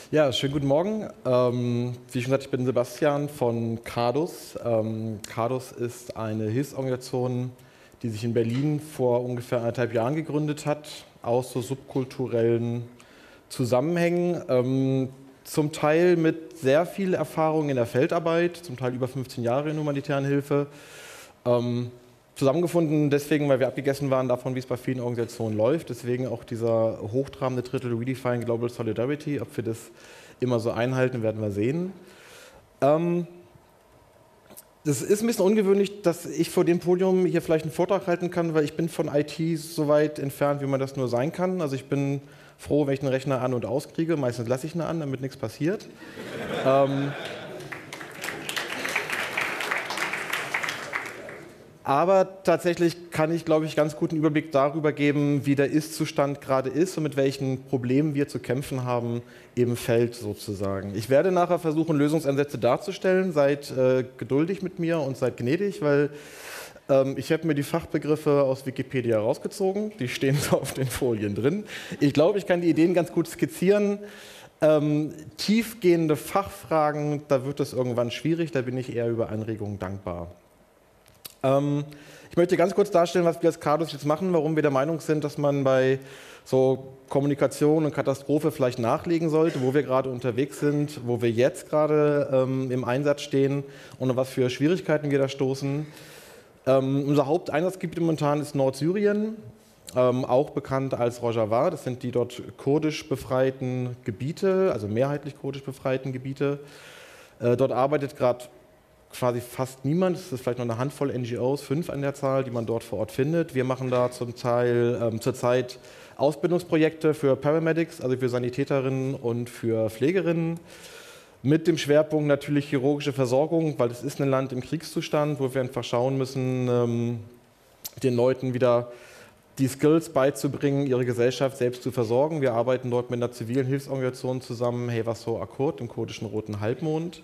Ja, schönen guten Morgen. Wie schon gesagt, ich bin Sebastian von CADUS. CADUS ist eine Hilfsorganisation, die sich in Berlin vor ungefähr 1,5 Jahren gegründet hat, aus so subkulturellen Zusammenhängen. Zum Teil mit sehr viel Erfahrung in der Feldarbeit, zum Teil über 15 Jahre in humanitären Hilfe. Zusammengefunden deswegen, weil wir abgegessen waren davon, wie es bei vielen Organisationen läuft. Deswegen auch dieser hochtrabende Titel Redefine Global Solidarity. Ob wir das immer so einhalten, werden wir sehen. Das ist ein bisschen ungewöhnlich, dass ich vor dem Podium hier vielleicht einen Vortrag halten kann, weil ich bin von IT so weit entfernt, wie man das nur sein kann. Also ich bin froh, wenn ich den Rechner an- und auskriege. Meistens lasse ich ihn an, damit nichts passiert. Aber tatsächlich kann ich, glaube ich, ganz guten Überblick darüber geben, wie der Ist-Zustand gerade ist und mit welchen Problemen wir zu kämpfen haben im Feld sozusagen. Ich werde nachher versuchen, Lösungsansätze darzustellen. Seid geduldig mit mir und seid gnädig, weil ich habe mir die Fachbegriffe aus Wikipedia rausgezogen. Die stehen so auf den Folien drin. Ich glaube, ich kann die Ideen ganz gut skizzieren. Tiefgehende Fachfragen, da wird es irgendwann schwierig. Da bin ich eher über Anregungen dankbar. Ich möchte ganz kurz darstellen, was wir als CADUS jetzt machen, warum wir der Meinung sind, dass man bei so Kommunikation und Katastrophe vielleicht nachlegen sollte, wo wir gerade unterwegs sind, wo wir jetzt gerade im Einsatz stehen und auf was für Schwierigkeiten wir da stoßen. Unser Haupteinsatzgebiet momentan ist Nordsyrien, auch bekannt als Rojava. Das sind die dort kurdisch befreiten Gebiete, also mehrheitlich kurdisch befreiten Gebiete. Dort arbeitet gerade quasi fast niemand, es ist vielleicht noch eine Handvoll NGOs, 5 an der Zahl, die man dort vor Ort findet. Wir machen da zum Teil zurzeit Ausbildungsprojekte für Paramedics, also für Sanitäterinnen und für Pflegerinnen, mit dem Schwerpunkt natürlich chirurgische Versorgung, weil es ist ein Land im Kriegszustand, wo wir einfach schauen müssen, den Leuten wieder die Skills beizubringen, ihre Gesellschaft selbst zu versorgen. Wir arbeiten dort mit einer zivilen Hilfsorganisation zusammen, Hevaso Akkord, dem kurdischen Roten Halbmond.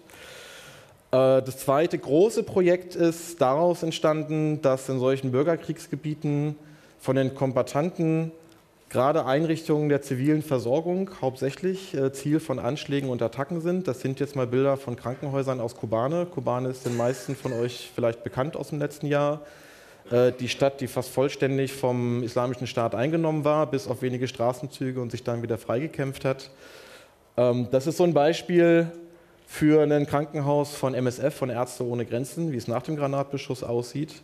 Das zweite große Projekt ist daraus entstanden, dass in solchen Bürgerkriegsgebieten von den Kombattanten gerade Einrichtungen der zivilen Versorgung hauptsächlich Ziel von Anschlägen und Attacken sind. Das sind jetzt mal Bilder von Krankenhäusern aus Kobane. Kobane ist den meisten von euch vielleicht bekannt aus dem letzten Jahr. Die Stadt, die fast vollständig vom Islamischen Staat eingenommen war, bis auf wenige Straßenzüge und sich dann wieder freigekämpft hat. Das ist so ein Beispiel für ein Krankenhaus von MSF, von Ärzte ohne Grenzen, wie es nach dem Granatbeschuss aussieht.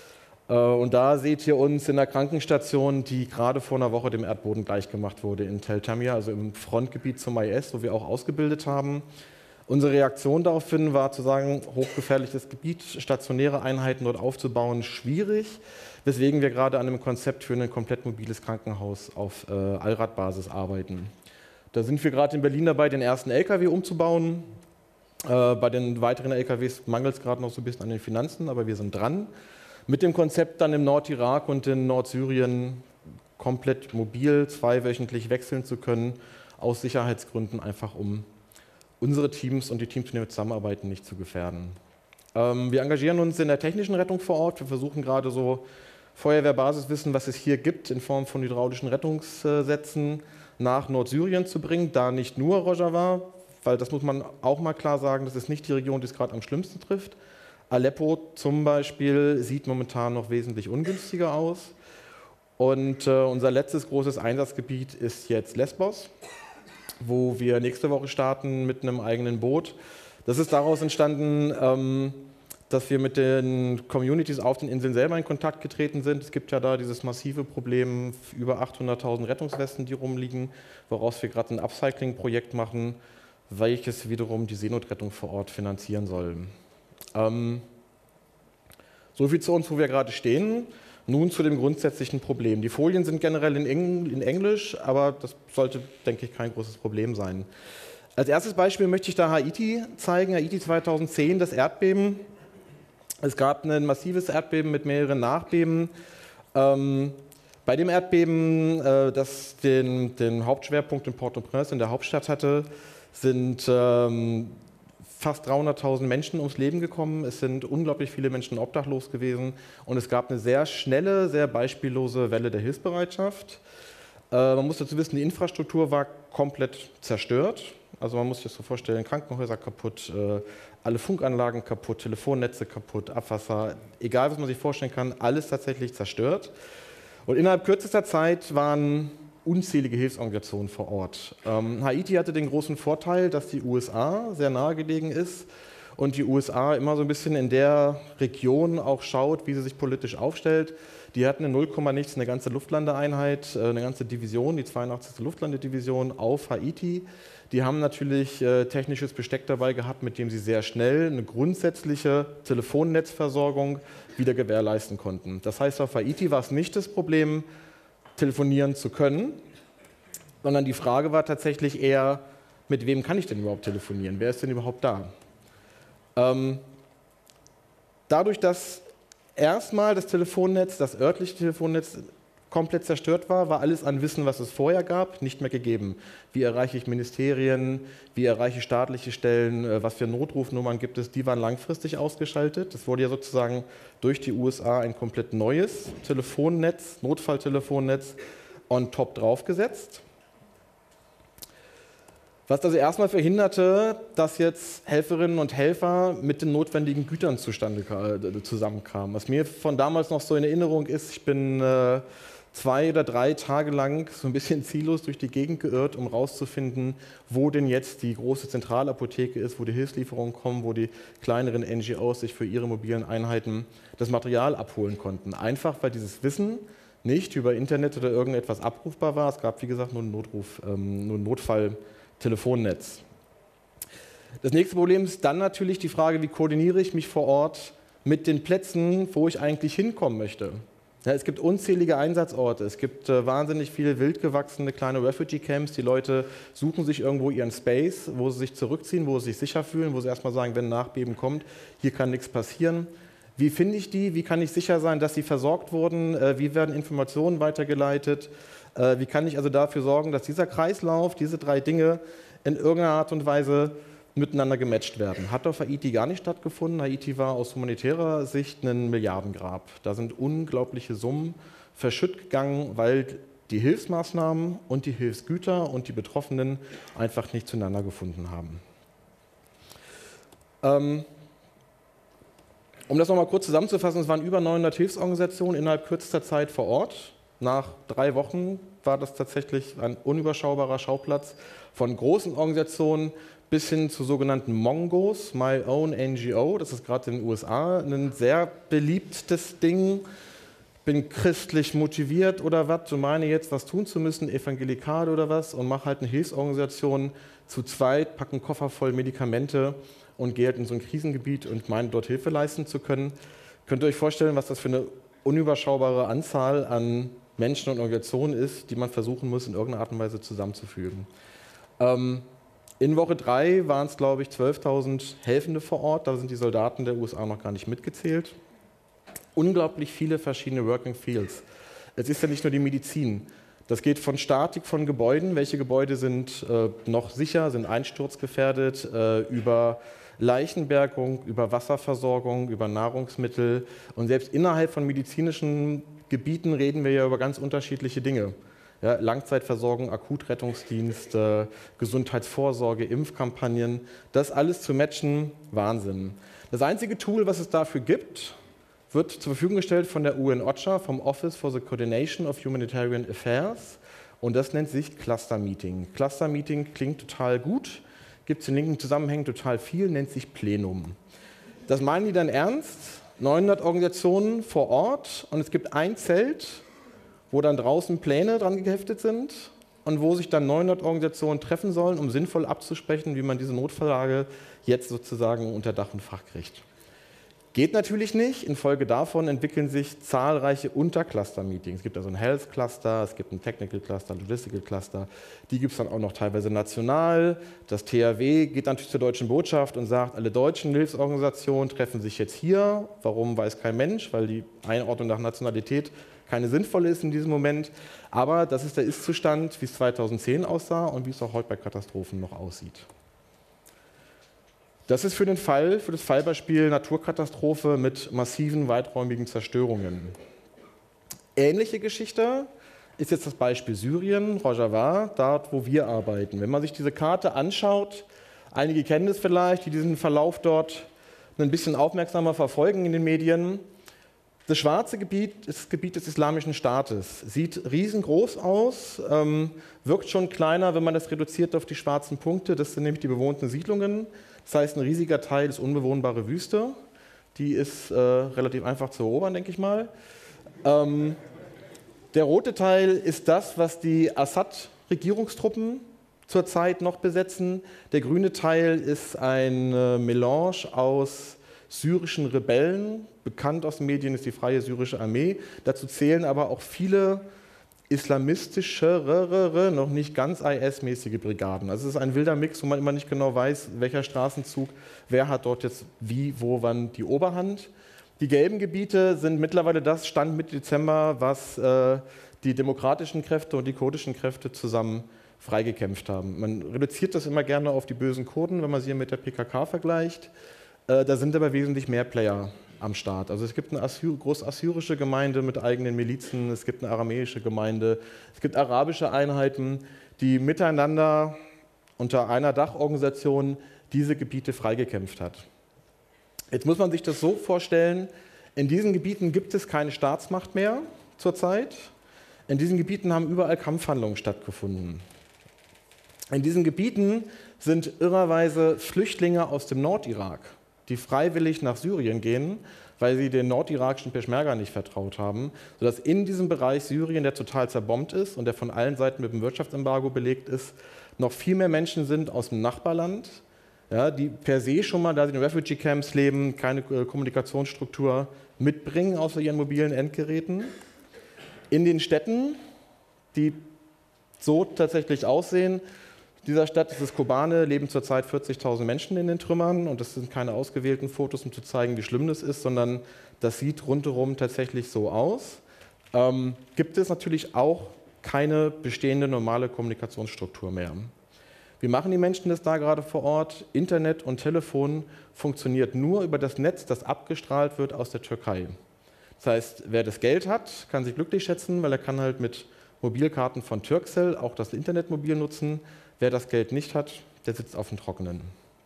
Und da seht ihr uns in der Krankenstation, die gerade vor einer Woche dem Erdboden gleichgemacht wurde in Tel Tamir, also im Frontgebiet zum IS, wo wir auch ausgebildet haben. Unsere Reaktion daraufhin war zu sagen, hochgefährliches Gebiet, stationäre Einheiten dort aufzubauen, schwierig, weswegen wir gerade an einem Konzept für ein komplett mobiles Krankenhaus auf Allradbasis arbeiten. Da sind wir gerade in Berlin dabei, den ersten LKW umzubauen. Bei den weiteren LKWs mangelt es gerade noch so ein bisschen an den Finanzen, aber wir sind dran. Mit dem Konzept dann im Nordirak und in Nordsyrien komplett mobil, 2-wöchentlich wechseln zu können, aus Sicherheitsgründen, einfach um unsere Teams und die Teams, mit denen wir zusammenarbeiten, nicht zu gefährden. Wir engagieren uns in der technischen Rettung vor Ort. Wir versuchen gerade so Feuerwehrbasiswissen, was es hier gibt, in Form von hydraulischen Rettungssätzen nach Nordsyrien zu bringen. Da nicht nur Rojava, weil das muss man auch mal klar sagen, das ist nicht die Region, die es gerade am schlimmsten trifft. Aleppo zum Beispiel sieht momentan noch wesentlich ungünstiger aus. Und unser letztes großes Einsatzgebiet ist jetzt Lesbos, wo wir nächste Woche starten mit einem eigenen Boot. Das ist daraus entstanden, dass wir mit den Communities auf den Inseln selber in Kontakt getreten sind. Es gibt ja da dieses massive Problem, über 800.000 Rettungswesten, die rumliegen, woraus wir gerade ein Upcycling-Projekt machen, welches wiederum die Seenotrettung vor Ort finanzieren soll. So viel zu uns, wo wir gerade stehen. Nun zu dem grundsätzlichen Problem. Die Folien sind generell in Englisch, aber das sollte, denke ich, kein großes Problem sein. Als erstes Beispiel möchte ich da Haiti zeigen. Haiti 2010, das Erdbeben. Es gab ein massives Erdbeben mit mehreren Nachbeben. Bei dem Erdbeben, das den Hauptschwerpunkt in Port-au-Prince in der Hauptstadt hatte, sind fast 300.000 Menschen ums Leben gekommen. Es sind unglaublich viele Menschen obdachlos gewesen und es gab eine sehr schnelle, sehr beispiellose Welle der Hilfsbereitschaft. Man muss dazu wissen, die Infrastruktur war komplett zerstört. Also man muss sich das so vorstellen, Krankenhäuser kaputt, alle Funkanlagen kaputt, Telefonnetze kaputt, Abwasser, egal was man sich vorstellen kann, alles tatsächlich zerstört. Und innerhalb kürzester Zeit waren unzählige Hilfsorganisationen vor Ort. Haiti hatte den großen Vorteil, dass die USA sehr nahe gelegen ist und die USA immer so ein bisschen in der Region auch schaut, wie sie sich politisch aufstellt. Die hatten in 0, nichts eine ganze Luftlandeeinheit, eine ganze Division, die 82. Luftlandedivision auf Haiti. Die haben natürlich technisches Besteck dabei gehabt, mit dem sie sehr schnell eine grundsätzliche Telefonnetzversorgung wieder gewährleisten konnten. Das heißt, auf Haiti war es nicht das Problem, telefonieren zu können, sondern die Frage war tatsächlich eher, mit wem kann ich denn überhaupt telefonieren? Wer ist denn überhaupt da? Dadurch, dass erstmal das Telefonnetz, das örtliche Telefonnetz komplett zerstört war, war alles an Wissen, was es vorher gab, nicht mehr gegeben. Wie erreiche ich Ministerien, wie erreiche ich staatliche Stellen, was für Notrufnummern gibt es, die waren langfristig ausgeschaltet. Es wurde ja sozusagen durch die USA ein komplett neues Telefonnetz, Notfalltelefonnetz on top draufgesetzt. Was also erstmal verhinderte, dass jetzt Helferinnen und Helfer mit den notwendigen Gütern zusammenkamen. Was mir von damals noch so in Erinnerung ist, ich bin 2 oder 3 Tage lang so ein bisschen ziellos durch die Gegend geirrt, um rauszufinden, wo denn jetzt die große Zentralapotheke ist, wo die Hilfslieferungen kommen, wo die kleineren NGOs sich für ihre mobilen Einheiten das Material abholen konnten. Einfach, weil dieses Wissen nicht über Internet oder irgendetwas abrufbar war. Es gab, wie gesagt, nur ein Notfalltelefonnetz. Das nächste Problem ist dann natürlich die Frage, wie koordiniere ich mich vor Ort mit den Plätzen, wo ich eigentlich hinkommen möchte. Ja, es gibt unzählige Einsatzorte, es gibt wahnsinnig viele wildgewachsene kleine Refugee-Camps. Die Leute suchen sich irgendwo ihren Space, wo sie sich zurückziehen, wo sie sich sicher fühlen, wo sie erstmal sagen, wenn ein Nachbeben kommt, hier kann nichts passieren. Wie finde ich die? Wie kann ich sicher sein, dass sie versorgt wurden? Wie werden Informationen weitergeleitet? Wie kann ich also dafür sorgen, dass dieser Kreislauf, diese 3 Dinge in irgendeiner Art und Weise miteinander gematcht werden? Hat auf Haiti gar nicht stattgefunden. Haiti war aus humanitärer Sicht ein Milliardengrab. Da sind unglaubliche Summen verschütt gegangen, weil die Hilfsmaßnahmen und die Hilfsgüter und die Betroffenen einfach nicht zueinander gefunden haben. Um das nochmal kurz zusammenzufassen, es waren über 900 Hilfsorganisationen innerhalb kürzester Zeit vor Ort. Nach 3 Wochen war das tatsächlich ein unüberschaubarer Schauplatz von großen Organisationen bis hin zu sogenannten Mongos, My Own NGO. Das ist gerade in den USA ein sehr beliebtes Ding. Bin christlich motiviert oder was, und meine jetzt was tun zu müssen, evangelikal oder was, und mache halt eine Hilfsorganisation zu zweit, packe einen Koffer voll Medikamente und gehe halt in so ein Krisengebiet und meine dort Hilfe leisten zu können. Könnt ihr euch vorstellen, was das für eine unüberschaubare Anzahl an Menschen und Organisationen ist, die man versuchen muss, in irgendeiner Art und Weise zusammenzufügen. In Woche 3 waren es, glaube ich, 12.000 Helfende vor Ort. Da sind die Soldaten der USA noch gar nicht mitgezählt. Unglaublich viele verschiedene Working Fields. Es ist ja nicht nur die Medizin. Das geht von Statik von Gebäuden, welche Gebäude sind noch sicher, sind einsturzgefährdet, über Leichenbergung, über Wasserversorgung, über Nahrungsmittel. Und selbst innerhalb von medizinischen Gebieten reden wir ja über ganz unterschiedliche Dinge. Ja, Langzeitversorgung, Akutrettungsdienst, Gesundheitsvorsorge, Impfkampagnen, das alles zu matchen, Wahnsinn. Das einzige Tool, was es dafür gibt, wird zur Verfügung gestellt von der UN-OCHA, vom Office for the Coordination of Humanitarian Affairs, und das nennt sich Cluster Meeting. Cluster Meeting klingt total gut, gibt es in linken Zusammenhängen total viel, nennt sich Plenum. Das meinen die dann ernst? 900 Organisationen vor Ort, und es gibt ein Zelt, wo dann draußen Pläne dran geheftet sind und wo sich dann 900 Organisationen treffen sollen, um sinnvoll abzusprechen, wie man diese Notfalllage jetzt sozusagen unter Dach und Fach kriegt. Geht natürlich nicht. Infolge davon entwickeln sich zahlreiche Untercluster-Meetings. Es gibt also ein Health Cluster, es gibt ein Technical Cluster, ein Logistical Cluster. Die gibt es dann auch noch teilweise national. Das THW geht natürlich zur Deutschen Botschaft und sagt, alle deutschen Hilfsorganisationen treffen sich jetzt hier. Warum, weiß kein Mensch, weil die Einordnung nach Nationalität keine sinnvolle ist in diesem Moment. Aber das ist der Ist-Zustand, wie es 2010 aussah und wie es auch heute bei Katastrophen noch aussieht. Das ist für das Fallbeispiel Naturkatastrophe mit massiven, weiträumigen Zerstörungen. Ähnliche Geschichte ist jetzt das Beispiel Syrien, Rojava, dort, wo wir arbeiten. Wenn man sich diese Karte anschaut, einige kennen es vielleicht, die diesen Verlauf dort ein bisschen aufmerksamer verfolgen in den Medien. Das schwarze Gebiet ist das Gebiet des Islamischen Staates. Sieht riesengroß aus, wirkt schon kleiner, wenn man das reduziert auf die schwarzen Punkte. Das sind nämlich die bewohnten Siedlungen. Das heißt, ein riesiger Teil ist unbewohnbare Wüste. Die ist relativ einfach zu erobern, denke ich mal. Der rote Teil ist das, was die Assad-Regierungstruppen zurzeit noch besetzen. Der grüne Teil ist ein Melange aus syrischen Rebellen. Bekannt aus den Medien ist die Freie Syrische Armee. Dazu zählen aber auch viele islamistischere, noch nicht ganz IS-mäßige Brigaden. Also es ist ein wilder Mix, wo man immer nicht genau weiß, welcher Straßenzug, wer hat dort jetzt wie, wo, wann die Oberhand. Die gelben Gebiete sind mittlerweile das Stand Mitte Dezember, was die demokratischen Kräfte und die kurdischen Kräfte zusammen freigekämpft haben. Man reduziert das immer gerne auf die bösen Kurden, wenn man sie mit der PKK vergleicht. Da sind aber wesentlich mehr Player am Start. Also es gibt eine großassyrische Gemeinde mit eigenen Milizen, es gibt eine aramäische Gemeinde, es gibt arabische Einheiten, die miteinander unter einer Dachorganisation diese Gebiete freigekämpft hat. Jetzt muss man sich das so vorstellen, in diesen Gebieten gibt es keine Staatsmacht mehr zurzeit. In diesen Gebieten haben überall Kampfhandlungen stattgefunden. In diesen Gebieten sind irrerweise Flüchtlinge aus dem Nordirak, die freiwillig nach Syrien gehen, weil sie den nordirakischen Peschmerga nicht vertraut haben, sodass in diesem Bereich Syrien, der total zerbombt ist und der von allen Seiten mit dem Wirtschaftsembargo belegt ist, noch viel mehr Menschen sind aus dem Nachbarland, ja, die per se schon mal, da sie in Refugee Camps leben, keine Kommunikationsstruktur mitbringen, außer ihren mobilen Endgeräten. In den Städten, die so tatsächlich aussehen, in dieser Stadt, das ist Kobane, leben zurzeit 40.000 Menschen in den Trümmern und das sind keine ausgewählten Fotos, um zu zeigen, wie schlimm das ist, sondern das sieht rundherum tatsächlich so aus. Gibt es natürlich auch keine bestehende normale Kommunikationsstruktur mehr. Wie machen die Menschen das da gerade vor Ort? Internet und Telefon funktioniert nur über das Netz, das abgestrahlt wird aus der Türkei. Das heißt, wer das Geld hat, kann sich glücklich schätzen, weil er kann halt mit Mobilkarten von Turkcell auch das Internet mobil nutzen. Wer das Geld nicht hat, der sitzt auf dem Trockenen.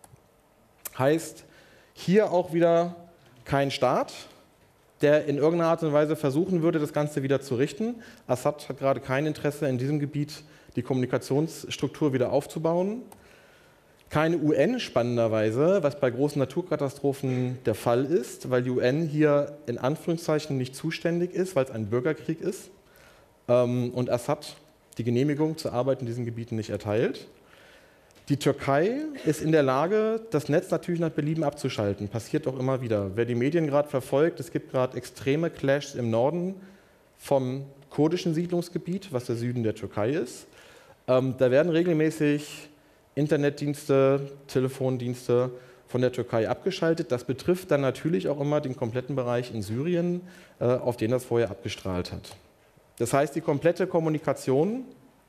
Heißt, hier auch wieder kein Staat, der in irgendeiner Art und Weise versuchen würde, das Ganze wieder zu richten. Assad hat gerade kein Interesse, in diesem Gebiet die Kommunikationsstruktur wieder aufzubauen. Keine UN, spannenderweise, was bei großen Naturkatastrophen der Fall ist, weil die UN hier in Anführungszeichen nicht zuständig ist, weil es ein Bürgerkrieg ist und Assad die Genehmigung zur Arbeit in diesen Gebieten nicht erteilt. Die Türkei ist in der Lage, das Netz natürlich nach Belieben abzuschalten. Passiert auch immer wieder. Wer die Medien gerade verfolgt, es gibt gerade extreme Clashs im Norden vom kurdischen Siedlungsgebiet, was der Süden der Türkei ist. Da werden regelmäßig Internetdienste, Telefondienste von der Türkei abgeschaltet. Das betrifft dann natürlich auch immer den kompletten Bereich in Syrien, auf den das vorher abgestrahlt hat. Das heißt, die komplette Kommunikation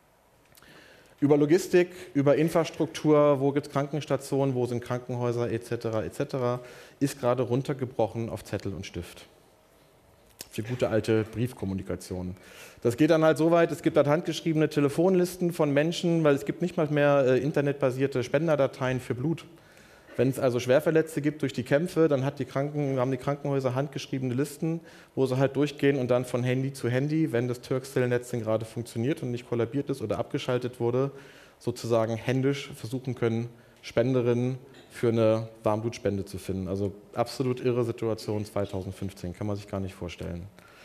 über Logistik, über Infrastruktur, wo gibt es Krankenstationen, wo sind Krankenhäuser etc., ist gerade runtergebrochen auf Zettel und Stift. Die gute alte Briefkommunikation. Das geht dann halt so weit, es gibt halt handgeschriebene Telefonlisten von Menschen, weil es gibt nicht mal mehr internetbasierte Spenderdateien für Blut. Wenn es also Schwerverletzte gibt durch die Kämpfe, dann haben die Krankenhäuser handgeschriebene Listen, wo sie halt durchgehen und dann von Handy zu Handy, wenn das Turkcell-Netz gerade funktioniert und nicht kollabiert ist oder abgeschaltet wurde, sozusagen händisch versuchen können, Spenderinnen für eine Warmblutspende zu finden. Also absolut irre Situation 2015, kann man sich gar nicht vorstellen.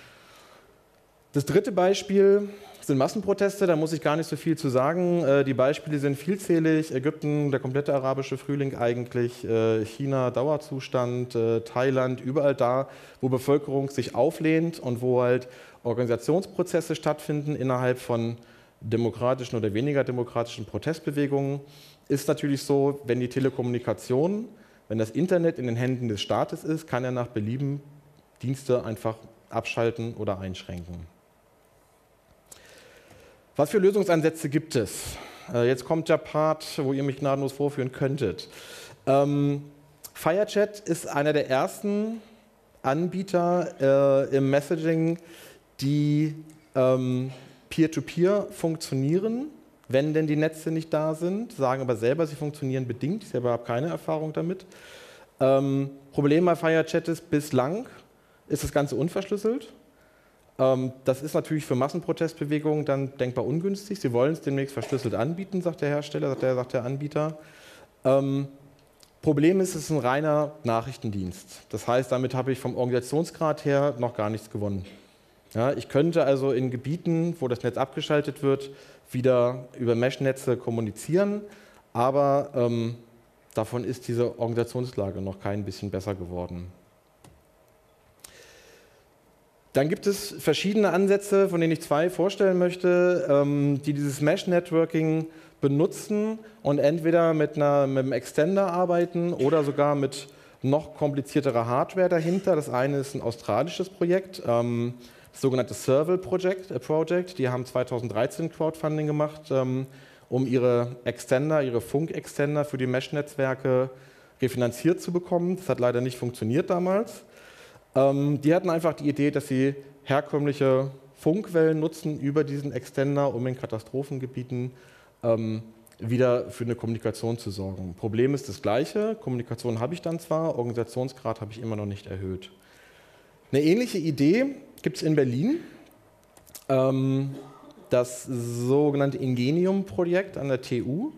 Das dritte Beispiel sind Massenproteste, da muss ich gar nicht so viel zu sagen. Die Beispiele sind vielzählig. Ägypten, der komplette arabische Frühling eigentlich, China, Dauerzustand, Thailand, überall da, wo Bevölkerung sich auflehnt und wo halt Organisationsprozesse stattfinden innerhalb von demokratischen oder weniger demokratischen Protestbewegungen. Ist natürlich so, wenn die Telekommunikation, wenn das Internet in den Händen des Staates ist, kann er nach Belieben Dienste einfach abschalten oder einschränken. Was für Lösungsansätze gibt es? Jetzt kommt der Part, wo ihr mich gnadenlos vorführen könntet. FireChat ist einer der ersten Anbieter im Messaging, die Peer-to-Peer funktionieren, wenn denn die Netze nicht da sind, sagen aber selber, sie funktionieren bedingt. Ich selber habe keine Erfahrung damit. Problem bei FireChat ist, bislang ist das Ganze unverschlüsselt. Das ist natürlich für Massenprotestbewegungen dann denkbar ungünstig. Sie wollen es demnächst verschlüsselt anbieten, sagt der Hersteller, sagt der Anbieter. Problem ist, es ist ein reiner Nachrichtendienst. Das heißt, damit habe ich vom Organisationsgrad her noch gar nichts gewonnen. Ja, ich könnte also in Gebieten, wo das Netz abgeschaltet wird, wieder über Mesh-Netze kommunizieren, aber davon ist diese Organisationslage noch kein bisschen besser geworden. Dann gibt es verschiedene Ansätze, von denen ich zwei vorstellen möchte, die dieses Mesh-Networking benutzen und entweder mit einem Extender arbeiten oder sogar mit noch komplizierterer Hardware dahinter. Das eine ist ein australisches Projekt, das sogenannte Serval Project. Die haben 2013 Crowdfunding gemacht, um ihre Funk-Extender für die Mesh-Netzwerke refinanziert zu bekommen. Das hat leider nicht funktioniert damals. Die hatten einfach die Idee, dass sie herkömmliche Funkwellen nutzen über diesen Extender, um in Katastrophengebieten wieder für eine Kommunikation zu sorgen. Problem ist das Gleiche, Kommunikation habe ich dann zwar, Organisationsgrad habe ich immer noch nicht erhöht. Eine ähnliche Idee gibt es in Berlin, das sogenannte Ingenium-Projekt an der TU.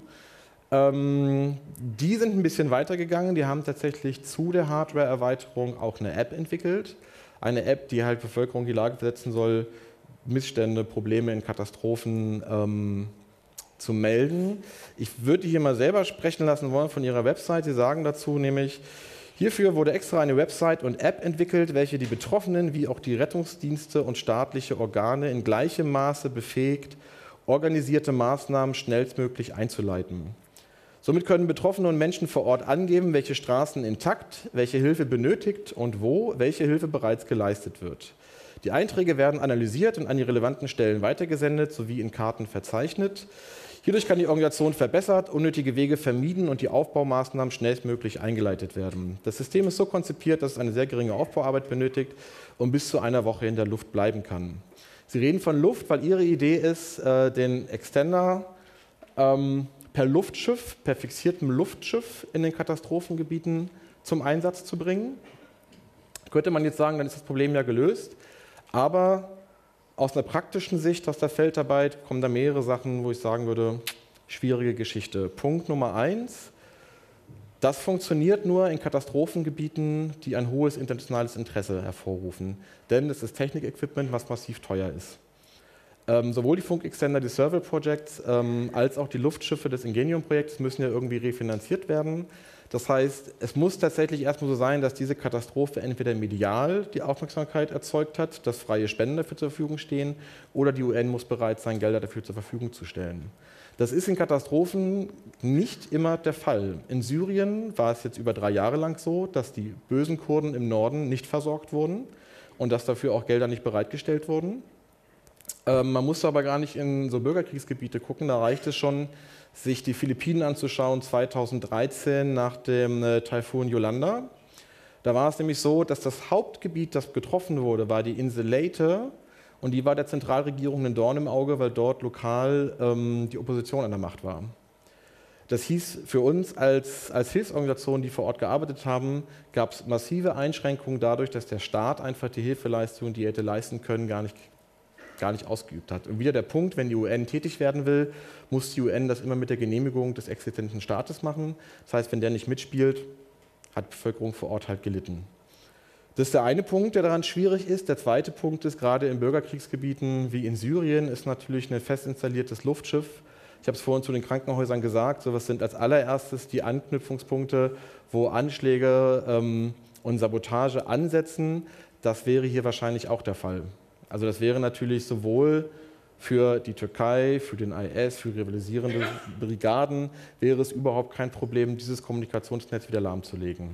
Die sind ein bisschen weitergegangen, die haben tatsächlich zu der Hardware-Erweiterung auch eine App entwickelt. Eine App, die halt Bevölkerung in die Lage versetzen soll, Missstände, Probleme in Katastrophen zu melden. Ich würde die hier mal selber sprechen lassen wollen von ihrer Website. Sie sagen dazu nämlich, hierfür wurde extra eine Website und App entwickelt, welche die Betroffenen wie auch die Rettungsdienste und staatliche Organe in gleichem Maße befähigt, organisierte Maßnahmen schnellstmöglich einzuleiten. Somit können Betroffene und Menschen vor Ort angeben, welche Straßen intakt, welche Hilfe benötigt und wo welche Hilfe bereits geleistet wird. Die Einträge werden analysiert und an die relevanten Stellen weitergesendet sowie in Karten verzeichnet. Hierdurch kann die Organisation verbessert, unnötige Wege vermieden und die Aufbaumaßnahmen schnellstmöglich eingeleitet werden. Das System ist so konzipiert, dass es eine sehr geringe Aufbauarbeit benötigt und bis zu einer Woche in der Luft bleiben kann. Sie reden von Luft, weil Ihre Idee ist, den Extender per Luftschiff, per fixiertem Luftschiff in den Katastrophengebieten zum Einsatz zu bringen. Könnte man jetzt sagen, dann ist das Problem ja gelöst, aber aus einer praktischen Sicht, aus der Feldarbeit, kommen da mehrere Sachen, wo ich sagen würde, schwierige Geschichte. Punkt Nummer 1, das funktioniert nur in Katastrophengebieten, die ein hohes internationales Interesse hervorrufen, denn es ist Technik-Equipment, was massiv teuer ist. Sowohl die Funkextender des Serval Projects als auch die Luftschiffe des Ingenium-Projekts müssen ja irgendwie refinanziert werden. Das heißt, es muss tatsächlich erstmal so sein, dass diese Katastrophe entweder medial die Aufmerksamkeit erzeugt hat, dass freie Spenden dafür zur Verfügung stehen, oder die UN muss bereit sein, Gelder dafür zur Verfügung zu stellen. Das ist in Katastrophen nicht immer der Fall. In Syrien war es jetzt über 3 Jahre lang so, dass die bösen Kurden im Norden nicht versorgt wurden und dass dafür auch Gelder nicht bereitgestellt wurden. Man muss aber gar nicht in so Bürgerkriegsgebiete gucken, da reicht es schon, sich die Philippinen anzuschauen, 2013 nach dem Taifun Yolanda. Da war es nämlich so, dass das Hauptgebiet, das getroffen wurde, war die Insel Leyte und die war der Zentralregierung ein Dorn im Auge, weil dort lokal die Opposition an der Macht war. Das hieß für uns als Hilfsorganisation, die vor Ort gearbeitet haben, gab es massive Einschränkungen dadurch, dass der Staat einfach die Hilfeleistung, die er hätte leisten können, gar nicht ausgeübt hat. Und wieder der Punkt, wenn die UN tätig werden will, muss die UN das immer mit der Genehmigung des existenten Staates machen. Das heißt, wenn der nicht mitspielt, hat die Bevölkerung vor Ort halt gelitten. Das ist der eine Punkt, der daran schwierig ist. Der zweite Punkt ist, gerade in Bürgerkriegsgebieten wie in Syrien ist natürlich ein fest installiertes Luftschiff. Ich habe es vorhin zu den Krankenhäusern gesagt, sowas sind als allererstes die Anknüpfungspunkte, wo Anschläge und Sabotage ansetzen. Das wäre hier wahrscheinlich auch der Fall. Also das wäre natürlich sowohl für die Türkei, für den IS, für rivalisierende Brigaden, wäre es überhaupt kein Problem, dieses Kommunikationsnetz wieder lahmzulegen.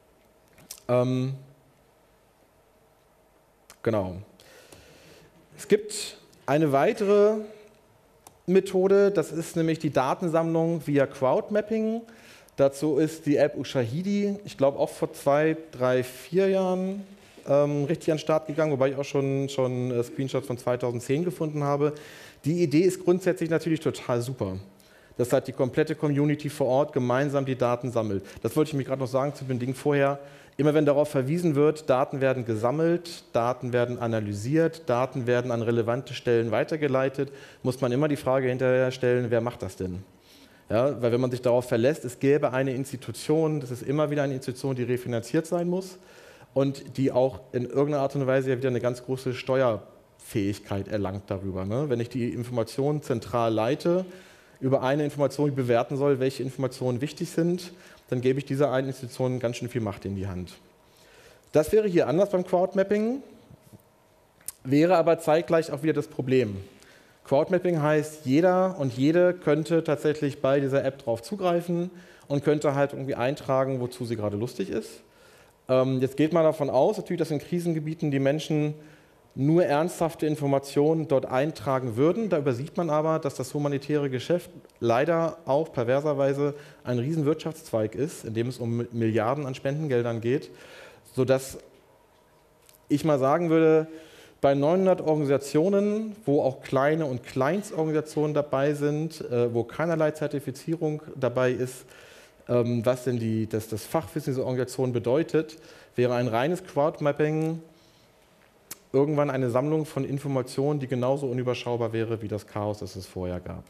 Genau. Es gibt eine weitere Methode, das ist nämlich die Datensammlung via Crowdmapping. Dazu ist die App Ushahidi, ich glaube auch vor 2, 3, 4 Jahren richtig an den Start gegangen, wobei ich auch schon Screenshots von 2010 gefunden habe. Die Idee ist grundsätzlich natürlich total super, dass halt die komplette Community vor Ort gemeinsam die Daten sammelt. Das wollte ich mir gerade noch sagen zu dem Ding vorher. Immer wenn darauf verwiesen wird, Daten werden gesammelt, Daten werden analysiert, Daten werden an relevante Stellen weitergeleitet, muss man immer die Frage hinterher stellen, wer macht das denn? Ja, weil wenn man sich darauf verlässt, es gäbe eine Institution, das ist immer wieder eine Institution, die refinanziert sein muss und die auch in irgendeiner Art und Weise ja wieder eine ganz große Steuerfähigkeit erlangt darüber. Ne? Wenn ich die Information zentral leite, über eine Information die bewerten soll, welche Informationen wichtig sind, dann gebe ich dieser einen Institution ganz schön viel Macht in die Hand. Das wäre hier anders beim Crowdmapping, wäre aber zeitgleich auch wieder das Problem. Crowdmapping heißt, jeder und jede könnte tatsächlich bei dieser App drauf zugreifen und könnte halt irgendwie eintragen, wozu sie gerade lustig ist. Jetzt geht man davon aus, natürlich, dass in Krisengebieten die Menschen nur ernsthafte Informationen dort eintragen würden. Da übersieht man aber, dass das humanitäre Geschäft leider auch perverserweise ein Riesenwirtschaftszweig ist, in dem es um Milliarden an Spendengeldern geht, sodass ich mal sagen würde, bei 900 Organisationen, wo auch kleine und Kleinstorganisationen dabei sind, wo keinerlei Zertifizierung dabei ist, was denn das Fachwissen dieser Organisation bedeutet, wäre ein reines Crowdmapping irgendwann eine Sammlung von Informationen, die genauso unüberschaubar wäre wie das Chaos, das es vorher gab.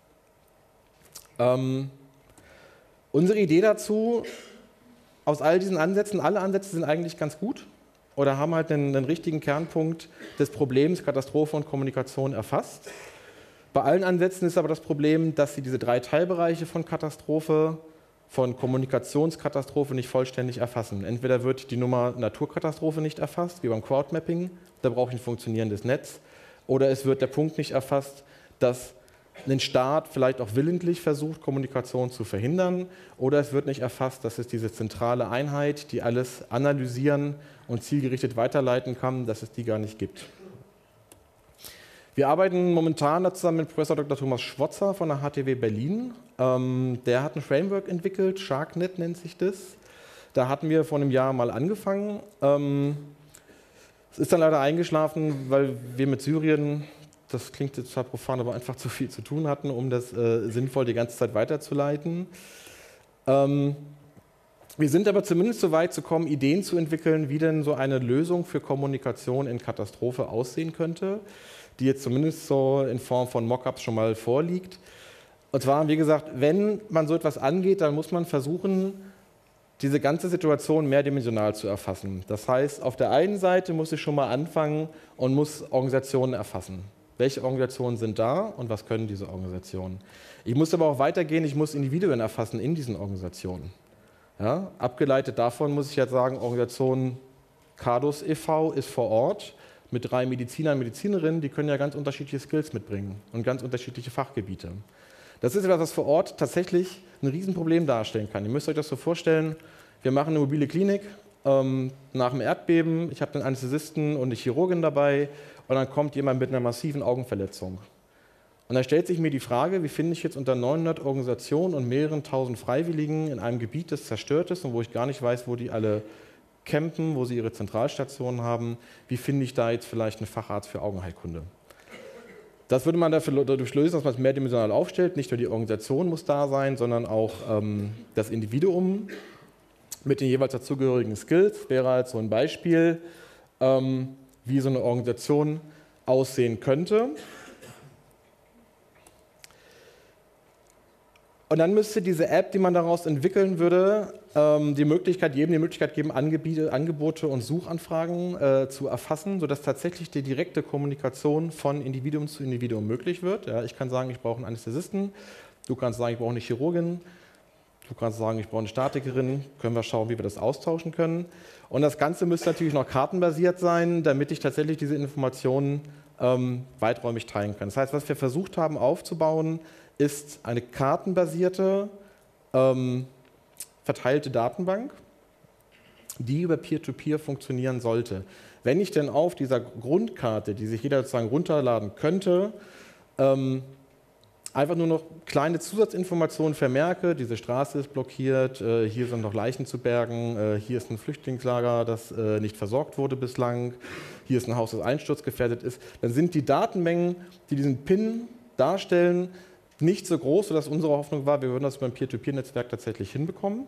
Unsere Idee dazu, aus all diesen Ansätzen, alle Ansätze sind eigentlich ganz gut oder haben halt einen richtigen Kernpunkt des Problems Katastrophe und Kommunikation erfasst. Bei allen Ansätzen ist aber das Problem, dass sie diese 3 Teilbereiche von Katastrophe, von Kommunikationskatastrophe nicht vollständig erfassen. Entweder wird die Nummer Naturkatastrophe nicht erfasst, wie beim Crowdmapping, da brauche ich ein funktionierendes Netz, oder es wird der Punkt nicht erfasst, dass ein Staat vielleicht auch willentlich versucht, Kommunikation zu verhindern, oder es wird nicht erfasst, dass es diese zentrale Einheit, die alles analysieren und zielgerichtet weiterleiten kann, dass es die gar nicht gibt. Wir arbeiten momentan zusammen mit Professor Dr. Thomas Schwotzer von der HTW Berlin. Der hat ein Framework entwickelt, SharkNet nennt sich das. Da hatten wir vor einem Jahr mal angefangen. Es ist dann leider eingeschlafen, weil wir mit Syrien, das klingt jetzt zwar profan, aber einfach zu viel zu tun hatten, um das sinnvoll die ganze Zeit weiterzuleiten. Wir sind aber zumindest so weit zu kommen, Ideen zu entwickeln, wie denn so eine Lösung für Kommunikation in Katastrophe aussehen könnte, die jetzt zumindest so in Form von Mockups schon mal vorliegt. Und zwar, wie gesagt, wenn man so etwas angeht, dann muss man versuchen, diese ganze Situation mehrdimensional zu erfassen. Das heißt, auf der einen Seite muss ich schon mal anfangen und muss Organisationen erfassen. Welche Organisationen sind da und was können diese Organisationen? Ich muss aber auch weitergehen, ich muss Individuen erfassen in diesen Organisationen. Ja, abgeleitet davon muss ich jetzt sagen, Organisation CADUS e.V. ist vor Ort mit 3 Medizinern und Medizinerinnen, die können ja ganz unterschiedliche Skills mitbringen und ganz unterschiedliche Fachgebiete. Das ist etwas, was vor Ort tatsächlich ein Riesenproblem darstellen kann. Ihr müsst euch das so vorstellen, wir machen eine mobile Klinik nach dem Erdbeben, ich habe einen Anästhesisten und eine Chirurgin dabei und dann kommt jemand mit einer massiven Augenverletzung. Und da stellt sich mir die Frage, wie finde ich jetzt unter 900 Organisationen und mehreren tausend Freiwilligen in einem Gebiet, das zerstört ist und wo ich gar nicht weiß, wo die alle campen, wo sie ihre Zentralstationen haben, wie finde ich da jetzt vielleicht einen Facharzt für Augenheilkunde? Das würde man dadurch lösen, dass man es mehrdimensional aufstellt. Nicht nur die Organisation muss da sein, sondern auch das Individuum mit den jeweils dazugehörigen Skills. Wäre halt so ein Beispiel, wie so eine Organisation aussehen könnte. Und dann müsste diese App, die man daraus entwickeln würde, jedem die Möglichkeit geben, Angebote und Suchanfragen zu erfassen, sodass tatsächlich die direkte Kommunikation von Individuum zu Individuum möglich wird. Ja, ich kann sagen, ich brauche einen Anästhesisten, du kannst sagen, ich brauche eine Chirurgin, du kannst sagen, ich brauche eine Statikerin, können wir schauen, wie wir das austauschen können. Und das Ganze müsste natürlich noch kartenbasiert sein, damit ich tatsächlich diese Informationen weiträumig teilen kann. Das heißt, was wir versucht haben aufzubauen, ist eine kartenbasierte, verteilte Datenbank, die über Peer-to-Peer funktionieren sollte. Wenn ich denn auf dieser Grundkarte, die sich jeder sozusagen runterladen könnte, Einfach nur noch kleine Zusatzinformationen, Vermerke, diese Straße ist blockiert, hier sind noch Leichen zu bergen, hier ist ein Flüchtlingslager, das nicht versorgt wurde bislang, hier ist ein Haus, das einsturzgefährdet ist. Dann sind die Datenmengen, die diesen PIN darstellen, nicht so groß, sodass unsere Hoffnung war, wir würden das beim Peer-to-Peer-Netzwerk tatsächlich hinbekommen.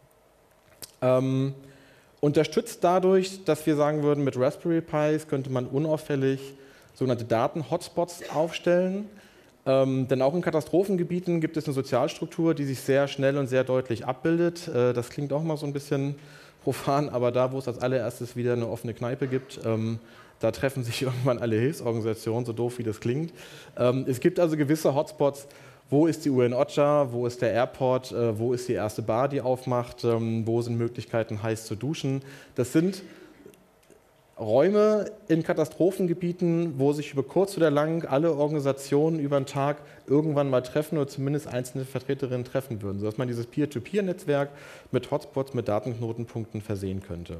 Unterstützt dadurch, dass wir sagen würden, mit Raspberry Pis könnte man unauffällig sogenannte Daten-Hotspots aufstellen. Denn auch in Katastrophengebieten gibt es eine Sozialstruktur, die sich sehr schnell und sehr deutlich abbildet. Das klingt auch mal so ein bisschen profan, aber da, wo es als allererstes wieder eine offene Kneipe gibt, da treffen sich irgendwann alle Hilfsorganisationen, so doof wie das klingt. Es gibt also gewisse Hotspots. Wo ist die UN-OCHA, wo ist der Airport, wo ist die erste Bar, die aufmacht, wo sind Möglichkeiten, heiß zu duschen. Das sind Räume in Katastrophengebieten, wo sich über kurz oder lang alle Organisationen über den Tag irgendwann mal treffen oder zumindest einzelne Vertreterinnen treffen würden, sodass man dieses Peer-to-Peer-Netzwerk mit Hotspots, mit Datenknotenpunkten versehen könnte.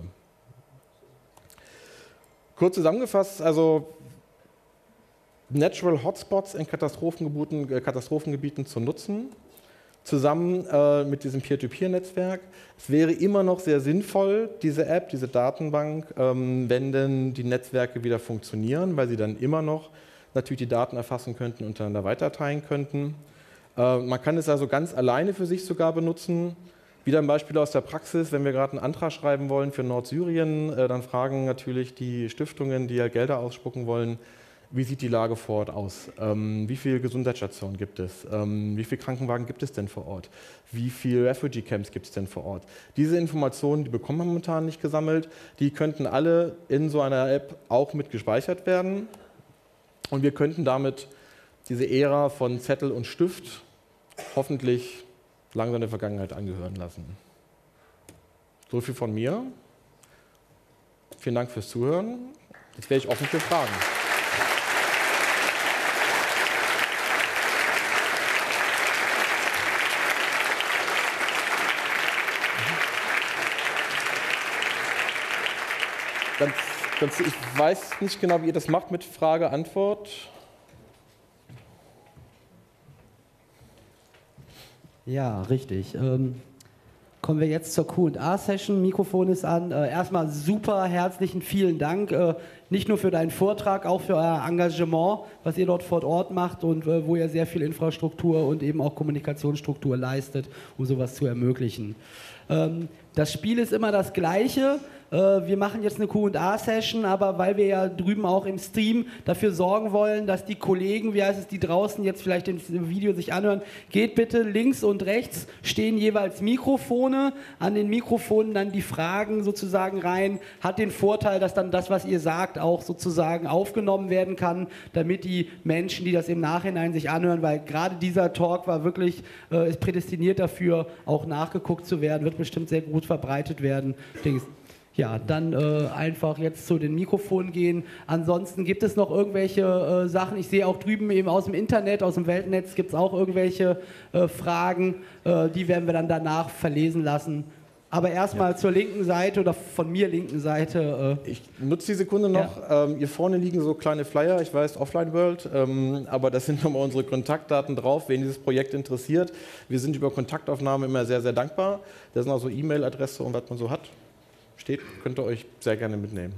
Kurz zusammengefasst, also Natural Hotspots in Katastrophengebieten zu nutzen, zusammen mit diesem Peer-to-Peer-Netzwerk. Es wäre immer noch sehr sinnvoll, diese App, diese Datenbank, wenn denn die Netzwerke wieder funktionieren, weil sie dann immer noch natürlich die Daten erfassen könnten und untereinander weiterteilen könnten. Man kann es also ganz alleine für sich sogar benutzen. Wieder ein Beispiel aus der Praxis, wenn wir gerade einen Antrag schreiben wollen für Nordsyrien, dann fragen natürlich die Stiftungen, die ja Gelder ausspucken wollen, wie sieht die Lage vor Ort aus? Wie viele Gesundheitsstationen gibt es? Wie viele Krankenwagen gibt es denn vor Ort? Wie viele Refugee-Camps gibt es denn vor Ort? Diese Informationen, die bekommen wir momentan nicht gesammelt, die könnten alle in so einer App auch mit gespeichert werden. Und wir könnten damit diese Ära von Zettel und Stift hoffentlich langsam der Vergangenheit angehören lassen. So viel von mir. Vielen Dank fürs Zuhören. Jetzt wäre ich offen für Fragen. Ich weiß nicht genau, wie ihr das macht mit Frage, Antwort. Ja, richtig. Kommen wir jetzt zur Q&A-Session. Mikrofon ist an. Erstmal super herzlichen vielen Dank. Nicht nur für deinen Vortrag, auch für euer Engagement, was ihr dort vor Ort macht und wo ihr sehr viel Infrastruktur und eben auch Kommunikationsstruktur leistet, um sowas zu ermöglichen. Das Spiel ist immer das Gleiche. Wir machen jetzt eine Q&A-Session, aber weil wir ja drüben auch im Stream dafür sorgen wollen, dass die Kollegen, die draußen jetzt vielleicht das Video sich anhören, geht bitte links und rechts, stehen jeweils Mikrofone, an den Mikrofonen dann die Fragen sozusagen rein, hat den Vorteil, dass dann das, was ihr sagt, auch sozusagen aufgenommen werden kann, damit die Menschen, die das im Nachhinein sich anhören, weil gerade dieser Talk war wirklich, ist prädestiniert dafür, auch nachgeguckt zu werden, wird bestimmt sehr gut verbreitet werden. Ja, dann einfach jetzt zu den Mikrofonen gehen. Ansonsten gibt es noch irgendwelche Sachen. Ich sehe auch drüben eben aus dem Internet, aus dem Weltnetz gibt es auch irgendwelche Fragen. Die werden wir dann danach verlesen lassen. Aber erstmal zur linken Seite oder von mir linken Seite. Ich nutze die Sekunde noch. Ja. Hier vorne liegen so kleine Flyer, ich weiß, Offline World, aber das sind nochmal unsere Kontaktdaten drauf, wen dieses Projekt interessiert. Wir sind über Kontaktaufnahme immer sehr, sehr dankbar. Da sind auch so E-Mail-Adresse und was man so hat. Steht, könnt ihr euch sehr gerne mitnehmen.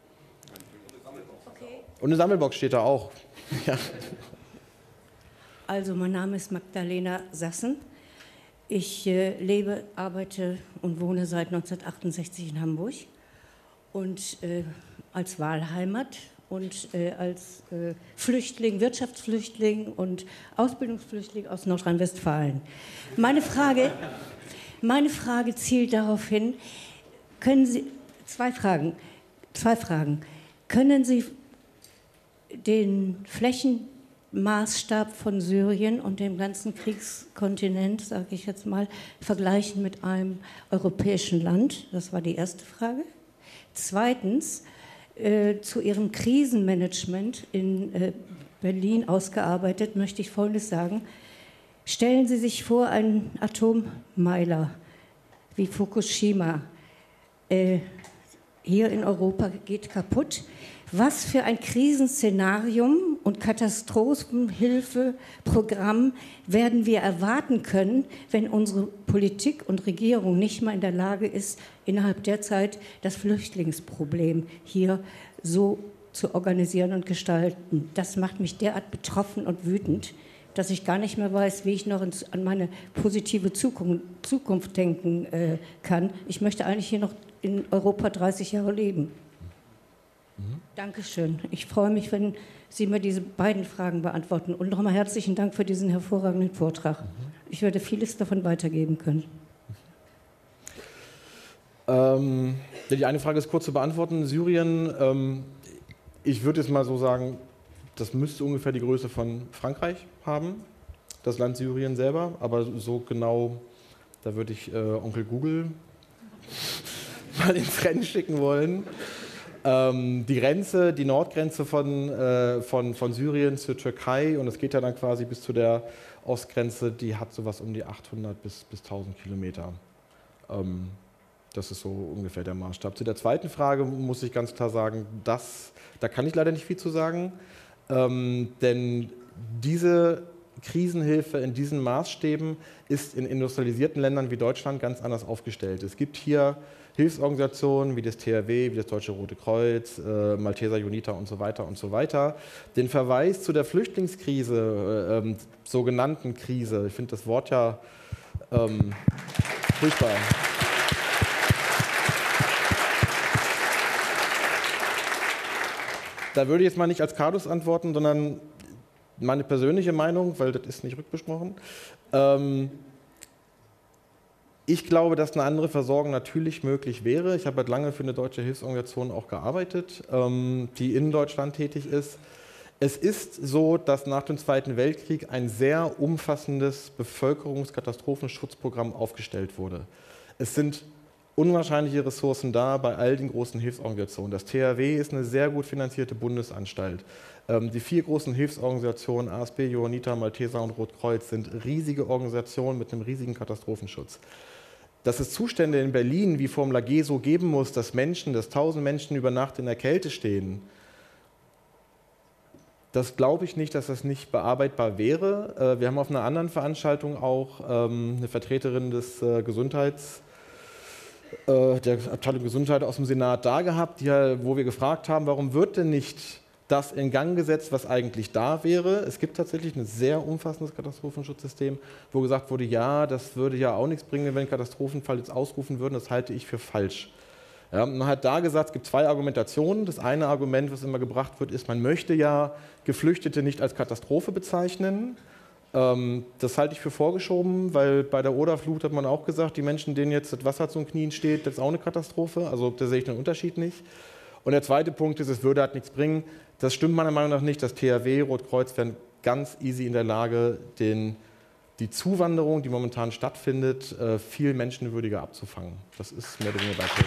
Okay. Und eine Sammelbox steht da auch. Ja. Also, mein Name ist Magdalena Sassen. Ich lebe, arbeite und wohne seit 1968 in Hamburg und als Wahlheimat und als Flüchtling, Wirtschaftsflüchtling und Ausbildungsflüchtling aus Nordrhein-Westfalen. Meine Frage zielt darauf hin, können Sie, zwei Fragen. Können Sie den Flächenmaßstab von Syrien und dem ganzen Kriegskontinent, sage ich jetzt mal, vergleichen mit einem europäischen Land? Das war die erste Frage. Zweitens, zu Ihrem Krisenmanagement in Berlin ausgearbeitet, möchte ich Folgendes sagen. Stellen Sie sich vor, ein Atommeiler wie Fukushima hier in Europa geht kaputt. Was für ein Krisenszenarium und Katastrophenhilfeprogramm werden wir erwarten können, wenn unsere Politik und Regierung nicht mal in der Lage ist, innerhalb der Zeit das Flüchtlingsproblem hier so zu organisieren und gestalten? Das macht mich derart betroffen und wütend, dass ich gar nicht mehr weiß, wie ich noch an meine positive Zukunft denken kann. Ich möchte eigentlich hier noch in Europa 30 Jahre leben. Dankeschön. Ich freue mich, wenn Sie mir diese beiden Fragen beantworten. Und nochmal herzlichen Dank für diesen hervorragenden Vortrag. Ich werde vieles davon weitergeben können. Die eine Frage ist kurz zu beantworten. Syrien, ich würde jetzt mal so sagen, das müsste ungefähr die Größe von Frankreich haben, das Land Syrien selber. Aber so genau, da würde ich Onkel Google mal ins Rennen schicken wollen. Die Nordgrenze von Syrien zur Türkei, und es geht ja dann quasi bis zu der Ostgrenze, die hat sowas um die 800 bis 1000 Kilometer. Das ist so ungefähr der Maßstab. Zu der zweiten Frage muss ich ganz klar sagen, da kann ich leider nicht viel zu sagen, denn diese Krisenhilfe in diesen Maßstäben ist in industrialisierten Ländern wie Deutschland ganz anders aufgestellt. Es gibt hier Hilfsorganisationen wie das THW, wie das Deutsche Rote Kreuz, Malteser Unita und so weiter und so weiter. Den Verweis zu der Flüchtlingskrise, sogenannten Krise, ich finde das Wort ja furchtbar. Da würde ich jetzt mal nicht als Cardus antworten, sondern meine persönliche Meinung, weil das ist nicht rückbesprochen. Ich glaube, dass eine andere Versorgung natürlich möglich wäre. Ich habe halt lange für eine deutsche Hilfsorganisation auch gearbeitet, die in Deutschland tätig ist. Es ist so, dass nach dem Zweiten Weltkrieg ein sehr umfassendes Bevölkerungskatastrophenschutzprogramm aufgestellt wurde. Es sind unwahrscheinliche Ressourcen da bei all den großen Hilfsorganisationen. Das THW ist eine sehr gut finanzierte Bundesanstalt. Die 4 großen Hilfsorganisationen, ASB, Johanniter, Malteser und Rotkreuz, sind riesige Organisationen mit einem riesigen Katastrophenschutz. Dass es Zustände in Berlin wie Formula G so geben muss, dass 1000 Menschen über Nacht in der Kälte stehen, das glaube ich nicht, dass das nicht bearbeitbar wäre. Wir haben auf einer anderen Veranstaltung auch eine Vertreterin des der Abteilung Gesundheit aus dem Senat da gehabt, wo wir gefragt haben, warum wird denn nicht das in Gang gesetzt, was eigentlich da wäre. Es gibt tatsächlich ein sehr umfassendes Katastrophenschutzsystem, wo gesagt wurde, ja, das würde ja auch nichts bringen, wenn wir einen Katastrophenfall jetzt ausrufen würden. Das halte ich für falsch. Ja, man hat da gesagt, es gibt 2 Argumentationen. Das eine Argument, was immer gebracht wird, ist, man möchte ja Geflüchtete nicht als Katastrophe bezeichnen. Das halte ich für vorgeschoben, weil bei der Oderflut hat man auch gesagt, die Menschen, denen jetzt das Wasser zum Knien steht, das ist auch eine Katastrophe. Also da sehe ich den Unterschied nicht. Und der zweite Punkt ist, es würde halt nichts bringen. Das stimmt meiner Meinung nach nicht. Das THW, Rotkreuz wären ganz easy in der Lage, die Zuwanderung, die momentan stattfindet, viel menschenwürdiger abzufangen. Das ist mehr oder weniger weit.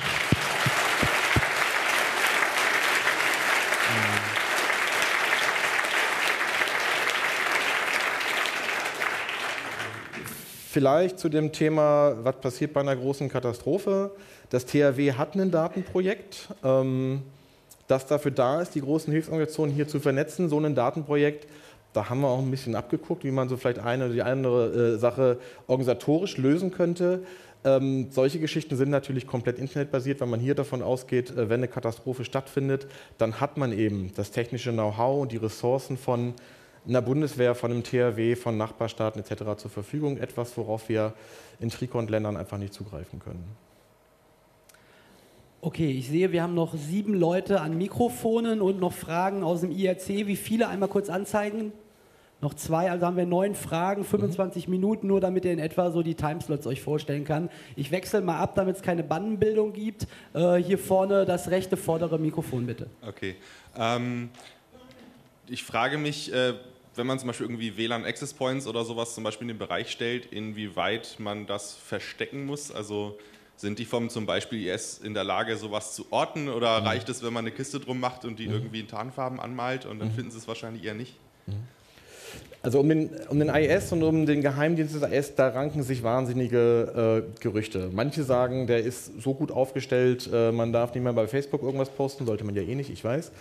Vielleicht zu dem Thema, was passiert bei einer großen Katastrophe. Das THW hat ein Datenprojekt, das dafür da ist, die großen Hilfsorganisationen hier zu vernetzen. So ein Datenprojekt, da haben wir auch ein bisschen abgeguckt, wie man so vielleicht eine oder die andere Sache organisatorisch lösen könnte. Solche Geschichten sind natürlich komplett internetbasiert, weil man hier davon ausgeht, wenn eine Katastrophe stattfindet, dann hat man eben das technische Know-how und die Ressourcen von einer Bundeswehr, von einem THW, von Nachbarstaaten etc. zur Verfügung. Etwas, worauf wir in Trikont-Ländern einfach nicht zugreifen können. Okay, ich sehe, wir haben noch 7 Leute an Mikrofonen und noch Fragen aus dem IRC. Wie viele? Einmal kurz anzeigen. Noch 2, also haben wir 9 Fragen, 25 Minuten, nur damit ihr in etwa so die Timeslots euch vorstellen kann. Ich wechsle mal ab, damit es keine Bandenbildung gibt. Hier vorne das rechte vordere Mikrofon, bitte. Okay. Ich frage mich, wenn man zum Beispiel irgendwie WLAN-Access Points oder sowas zum Beispiel in den Bereich stellt, inwieweit man das verstecken muss. Also sind die vom zum Beispiel IS in der Lage, sowas zu orten, oder reicht es, wenn man eine Kiste drum macht und die irgendwie in Tarnfarben anmalt und dann finden sie es wahrscheinlich eher nicht? Also um den IS und um den Geheimdienst des IS, da ranken sich wahnsinnige Gerüchte. Manche sagen, der ist so gut aufgestellt, man darf nicht mehr bei Facebook irgendwas posten, sollte man ja eh nicht, ich weiß.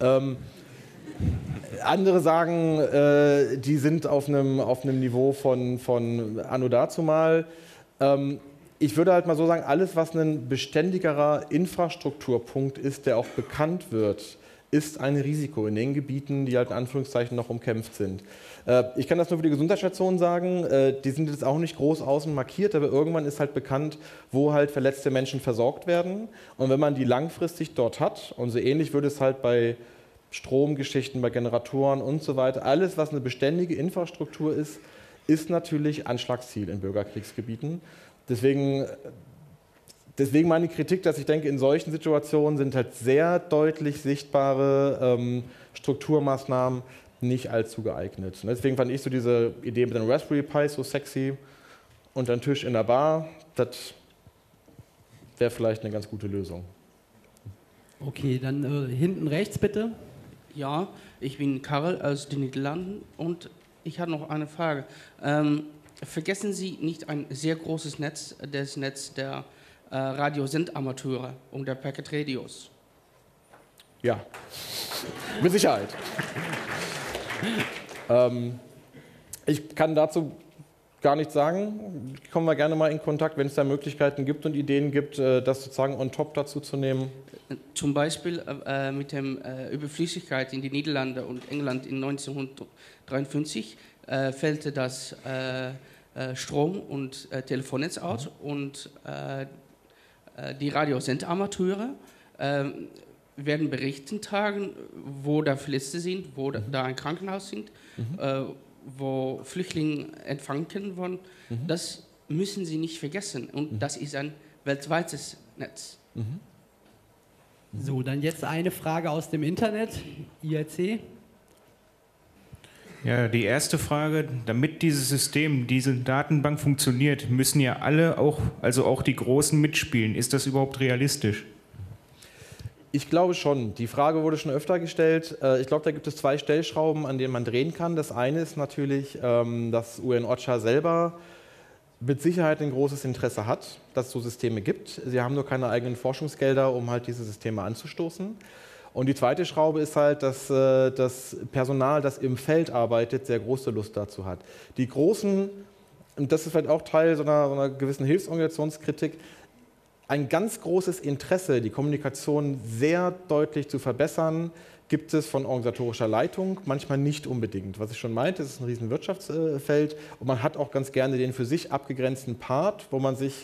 Andere sagen, die sind auf einem Niveau von Anno dazumal. Ich würde halt mal so sagen, alles, was ein beständigerer Infrastrukturpunkt ist, der auch bekannt wird, ist ein Risiko in den Gebieten, die halt in Anführungszeichen noch umkämpft sind. Ich kann das nur für die Gesundheitsstationen sagen, die sind jetzt auch nicht groß außen markiert, aber irgendwann ist halt bekannt, wo halt verletzte Menschen versorgt werden. Und wenn man die langfristig dort hat, und so ähnlich würde es halt bei Stromgeschichten, bei Generatoren und so weiter, alles, was eine beständige Infrastruktur ist, ist natürlich Anschlagsziel in Bürgerkriegsgebieten. Deswegen meine Kritik, dass ich denke, in solchen Situationen sind halt sehr deutlich sichtbare Strukturmaßnahmen nicht allzu geeignet. Deswegen fand ich so diese Idee mit dem Raspberry Pi so sexy und ein Tisch in der Bar, das wäre vielleicht eine ganz gute Lösung. Okay, dann hinten rechts bitte. Ja, ich bin Karel aus den Niederlanden und ich habe noch eine Frage. Vergessen Sie nicht ein sehr großes Netz, das Netz der Radiosendamateure und der Packet Radios? Ja, mit Sicherheit. Ich kann dazu gar nichts sagen. Kommen wir gerne mal in Kontakt, wenn es da Möglichkeiten gibt und Ideen gibt, das sozusagen on top dazu zu nehmen. Zum Beispiel mit der Überflüssigkeit in die Niederlande und England in 1953 fällte das Strom- und Telefonnetz aus und die Radiosendamateure werden berichten tagen, wo da Verletzte sind, wo da ein Krankenhaus sind, wo Flüchtlinge empfangen wurden. Das müssen Sie nicht vergessen und das ist ein weltweites Netz. So, dann jetzt eine Frage aus dem Internet, IRC. Ja, die erste Frage, damit dieses System, diese Datenbank funktioniert, müssen ja alle also auch die Großen mitspielen. Ist das überhaupt realistisch? Ich glaube schon. Die Frage wurde schon öfter gestellt. Ich glaube, da gibt es zwei Stellschrauben, an denen man drehen kann. Das eine ist natürlich, dass UN-OCHA selber mit Sicherheit ein großes Interesse hat, dass es so Systeme gibt. Sie haben nur keine eigenen Forschungsgelder, um halt diese Systeme anzustoßen. Und die zweite Schraube ist halt, dass das Personal, das im Feld arbeitet, sehr große Lust dazu hat. Die Großen, und das ist vielleicht auch Teil so einer gewissen Hilfsorganisationskritik, ein ganz großes Interesse, die Kommunikation sehr deutlich zu verbessern, gibt es von organisatorischer Leitung, manchmal nicht unbedingt. Was ich schon meinte, es ist ein riesen Wirtschaftsfeld und man hat auch ganz gerne den für sich abgegrenzten Part, wo man sich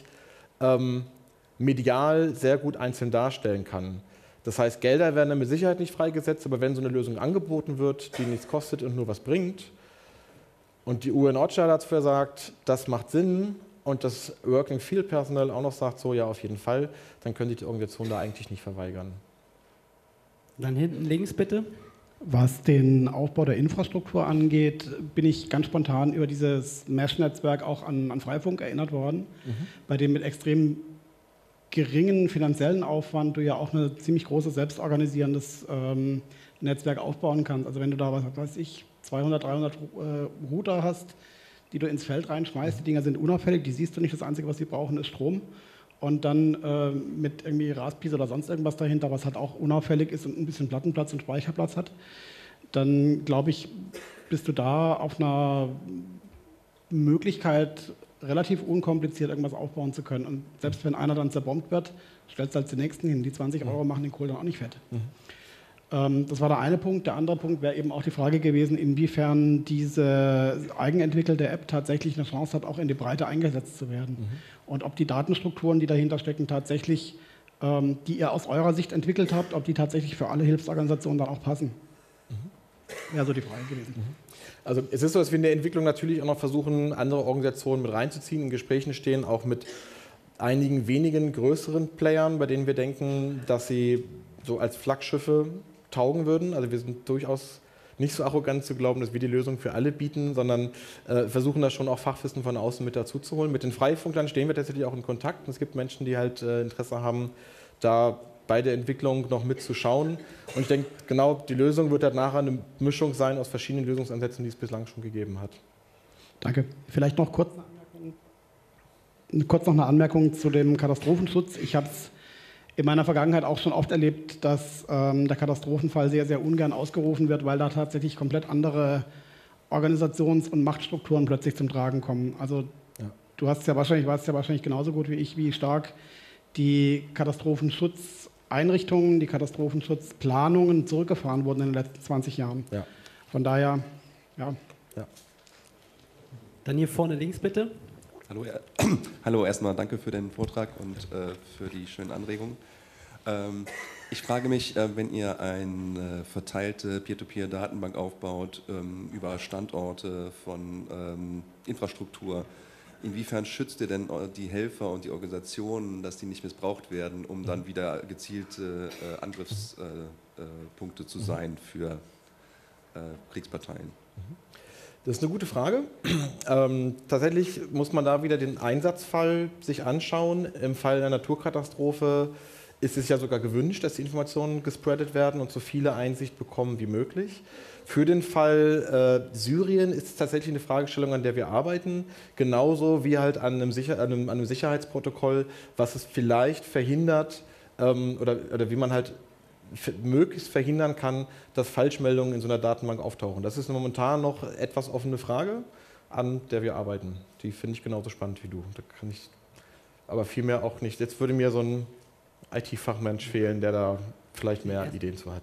medial sehr gut einzeln darstellen kann. Das heißt, Gelder werden dann mit Sicherheit nicht freigesetzt, aber wenn so eine Lösung angeboten wird, die nichts kostet und nur was bringt und die UN-OCHA dazu sagt, das macht Sinn und das Working Field Personnel auch noch sagt, so ja auf jeden Fall, dann können die Organisation da eigentlich nicht verweigern. Dann hinten links bitte. Was den Aufbau der Infrastruktur angeht, bin ich ganz spontan über dieses Mesh-Netzwerk auch an Freifunk erinnert worden, bei dem mit extrem geringen finanziellen Aufwand du ja auch ein ziemlich großes selbstorganisierendes Netzwerk aufbauen kannst. Also wenn du da, was weiß ich, 200, 300 Router hast, die du ins Feld reinschmeißt, die Dinger sind unauffällig, die siehst du nicht, das Einzige, was sie brauchen, ist Strom. Und dann mit irgendwie Raspis oder sonst irgendwas dahinter, was halt auch unauffällig ist und ein bisschen Plattenplatz und Speicherplatz hat, dann glaube ich, bist du da auf einer Möglichkeit, relativ unkompliziert irgendwas aufbauen zu können. Und selbst wenn einer dann zerbombt wird, stellst du halt den nächsten hin. Die 20 € machen den Kohl dann auch nicht fett. Das war der eine Punkt. Der andere Punkt wäre eben auch die Frage gewesen, inwiefern diese eigenentwickelte App tatsächlich eine Chance hat, auch in die Breite eingesetzt zu werden. Und ob die Datenstrukturen, die dahinter stecken, tatsächlich, die ihr aus eurer Sicht entwickelt habt, ob die tatsächlich für alle Hilfsorganisationen dann auch passen. Wäre so die Frage gewesen. Also es ist so, dass wir in der Entwicklung natürlich auch noch versuchen, andere Organisationen mit reinzuziehen, in Gesprächen stehen, auch mit einigen wenigen größeren Playern, bei denen wir denken, dass sie so als Flaggschiffe taugen würden. Also wir sind durchaus nicht so arrogant zu glauben, dass wir die Lösung für alle bieten, sondern versuchen da schon auch Fachwissen von außen mit dazu zu holen. Mit den Freifunklern stehen wir tatsächlich auch in Kontakt. Und es gibt Menschen, die halt Interesse haben, da bei der Entwicklung noch mitzuschauen. Und ich denke, genau die Lösung wird halt nachher eine Mischung sein aus verschiedenen Lösungsansätzen, die es bislang schon gegeben hat. Danke. Vielleicht noch kurz noch eine Anmerkung zu dem Katastrophenschutz. Ich habe es in meiner Vergangenheit auch schon oft erlebt, dass der Katastrophenfall sehr, sehr ungern ausgerufen wird, weil da tatsächlich komplett andere Organisations- und Machtstrukturen plötzlich zum Tragen kommen. Also du weißt ja wahrscheinlich genauso gut wie ich, wie stark die Katastrophenschutzeinrichtungen, die Katastrophenschutzplanungen zurückgefahren wurden in den letzten 20 Jahren. Ja. Von daher, ja. Dann hier vorne links bitte. Hallo, erstmal danke für den Vortrag und für die schönen Anregungen. Ich frage mich, wenn ihr eine verteilte Peer-to-Peer-Datenbank aufbaut über Standorte von Infrastruktur, inwiefern schützt ihr denn die Helfer und die Organisationen, dass die nicht missbraucht werden, um dann wieder gezielte Angriffspunkte zu sein für Kriegsparteien? Das ist eine gute Frage. Tatsächlich muss man da wieder den Einsatzfall sich anschauen. Im Fall einer Naturkatastrophe ist es ja sogar gewünscht, dass die Informationen gespreadet werden und so viele Einsicht bekommen wie möglich. Für den Fall Syrien ist es tatsächlich eine Fragestellung, an der wir arbeiten, genauso wie halt an einem Sicherheitsprotokoll, was es vielleicht verhindert oder wie man halt möglichst verhindern kann, dass Falschmeldungen in so einer Datenbank auftauchen. Das ist momentan noch etwas offene Frage, an der wir arbeiten. Die finde ich genauso spannend wie du. Da kann ich aber viel mehr auch nicht. Jetzt würde mir so ein IT-Fachmensch fehlen, der da vielleicht mehr Ideen zu hat.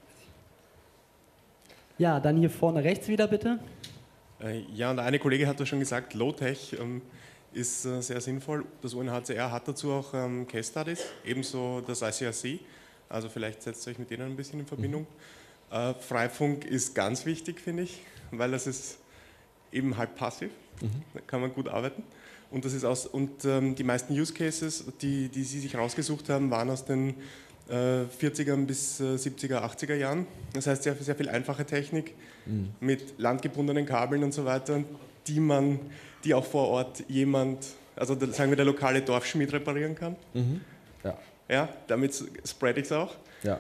Ja, dann hier vorne rechts wieder bitte. Ja, und eine Kollege hat ja schon gesagt, Low-Tech ist sehr sinnvoll. Das UNHCR hat dazu auch Case Studies, ebenso das ICRC. Also vielleicht setzt ihr euch mit denen ein bisschen in Verbindung. Freifunk ist ganz wichtig, finde ich, weil das ist eben halb passiv. Da kann man gut arbeiten. Und die meisten Use Cases, die Sie sich rausgesucht haben, waren aus den 40er bis 70er, 80er Jahren. Das heißt, sehr, sehr viel einfache Technik mit landgebundenen Kabeln und so weiter, die auch vor Ort also sagen wir der lokale Dorfschmied reparieren kann. Ja, damit spread ich es auch. Ja.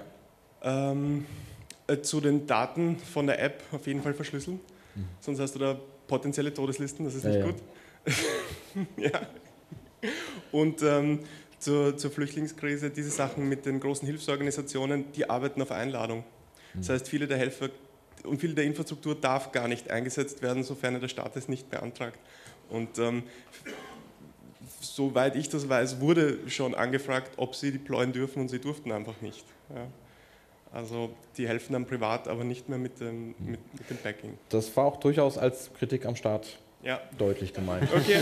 Zu den Daten von der App auf jeden Fall verschlüsseln, sonst hast du da potenzielle Todeslisten, das ist nicht gut. Ja. Und zur Flüchtlingskrise, diese Sachen mit den großen Hilfsorganisationen, die arbeiten auf Einladung. Das heißt, viele der Helfer und viele der Infrastruktur darf gar nicht eingesetzt werden, sofern der Staat es nicht beantragt. Und soweit ich das weiß, wurde schon angefragt, ob sie deployen dürfen und sie durften einfach nicht. Ja. Also die helfen dann privat, aber nicht mehr mit dem Backing. Das war auch durchaus als Kritik am Staat deutlich gemeint. Okay.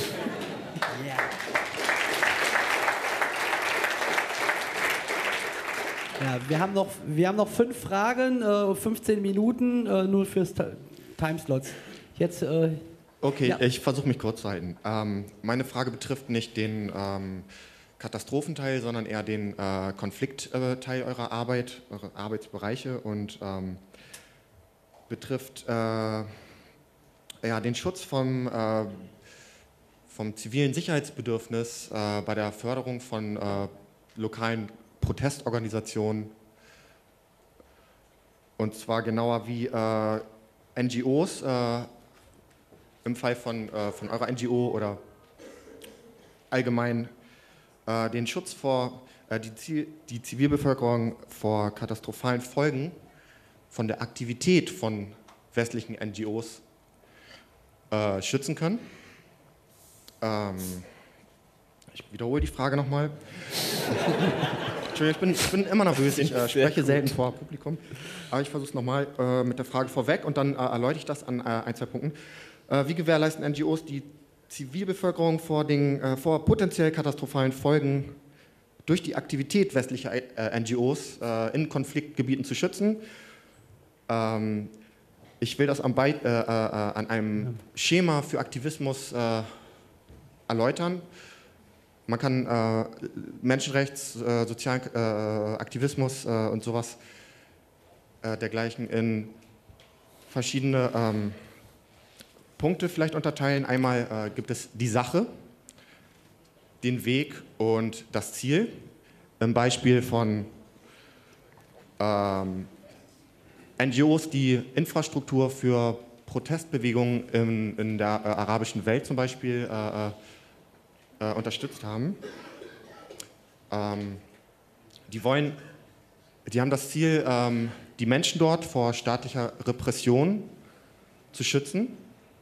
Ja, wir haben noch 5 Fragen, 15 Minuten, nur fürs Timeslots. Jetzt okay, ich versuche mich kurz zu halten. Meine Frage betrifft nicht den Katastrophenteil, sondern eher den Konfliktteil eurer Arbeit, eure Arbeitsbereiche und betrifft den Schutz vom zivilen Sicherheitsbedürfnis bei der Förderung von lokalen Protestorganisationen, und zwar genauer wie NGOs im Fall von eurer NGO oder allgemein den Schutz vor die Zivilbevölkerung vor katastrophalen Folgen von der Aktivität von westlichen NGOs schützen können. Ich wiederhole die Frage nochmal. Entschuldigung, ich bin immer nervös, ich spreche selten vor Publikum, aber ich versuche es nochmal mit der Frage vorweg und dann erläutere ich das an ein, zwei Punkten. Wie gewährleisten NGOs die Zivilbevölkerung vor potenziell katastrophalen Folgen durch die Aktivität westlicher NGOs in Konfliktgebieten zu schützen? Ich will das an einem Schema für Aktivismus erläutern. Man kann Menschenrechts-, sozialen Aktivismus und sowas dergleichen in verschiedene Punkte vielleicht unterteilen. Einmal gibt es die Sache, den Weg und das Ziel. Im Beispiel von NGOs, die Infrastruktur für Protestbewegungen in der arabischen Welt zum Beispiel unterstützt haben. Die haben das Ziel, die Menschen dort vor staatlicher Repression zu schützen.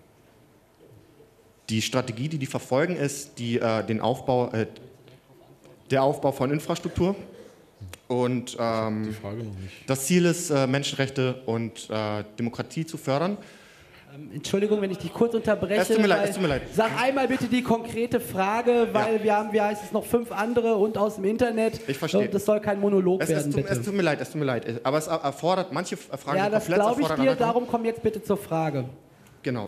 Die Strategie, die verfolgen, ist der Aufbau von Infrastruktur. Und das Ziel ist, Menschenrechte und Demokratie zu fördern. Entschuldigung, wenn ich dich kurz unterbreche. Es tut mir leid. Sag einmal bitte die konkrete Frage, weil wir haben, wie heißt es, noch 5 andere und aus dem Internet. Ich verstehe. Das soll kein Monolog werden, bitte. Es tut mir leid. Aber es erfordert, manche Fragen ja, das glaube ich dir, Anerkennung. darum komm jetzt bitte zur Frage. Genau.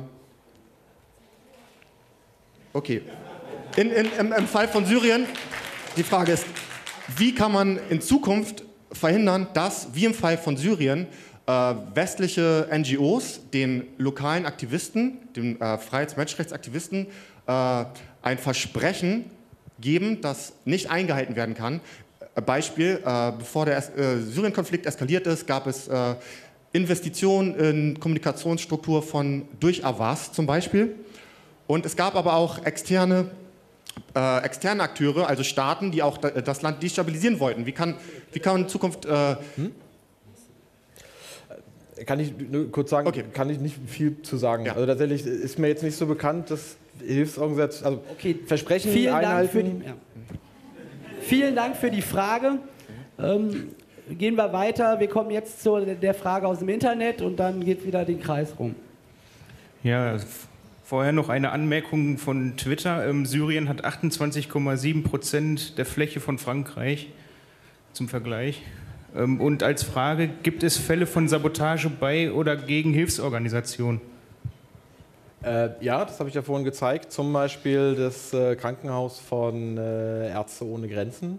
Okay. Im Fall von Syrien, die Frage ist, wie kann man in Zukunft verhindern, dass, wie im Fall von Syrien, westliche NGOs den lokalen Aktivisten, den Freiheits- und Menschenrechtsaktivisten, ein Versprechen geben, das nicht eingehalten werden kann. Beispiel, bevor der Syrien-Konflikt eskaliert ist, gab es Investitionen in Kommunikationsstruktur durch Avaz zum Beispiel. Und es gab aber auch externe Akteure, also Staaten, die auch das Land destabilisieren wollten. Wie kann in Zukunft... Kann ich nur kurz sagen, okay. Kann ich nicht viel zu sagen. Ja. Also tatsächlich ist mir jetzt nicht so bekannt, dass Hilfsorganisationen, also Versprechen einhalten. Vielen Dank für die Frage. Gehen wir weiter. Wir kommen jetzt zu der Frage aus dem Internet und dann geht wieder den Kreis rum. Ja, vorher noch eine Anmerkung von Twitter. Syrien hat 28,7% der Fläche von Frankreich zum Vergleich. Und als Frage, gibt es Fälle von Sabotage bei oder gegen Hilfsorganisationen? Ja, das habe ich ja vorhin gezeigt. Zum Beispiel das Krankenhaus von Ärzte ohne Grenzen.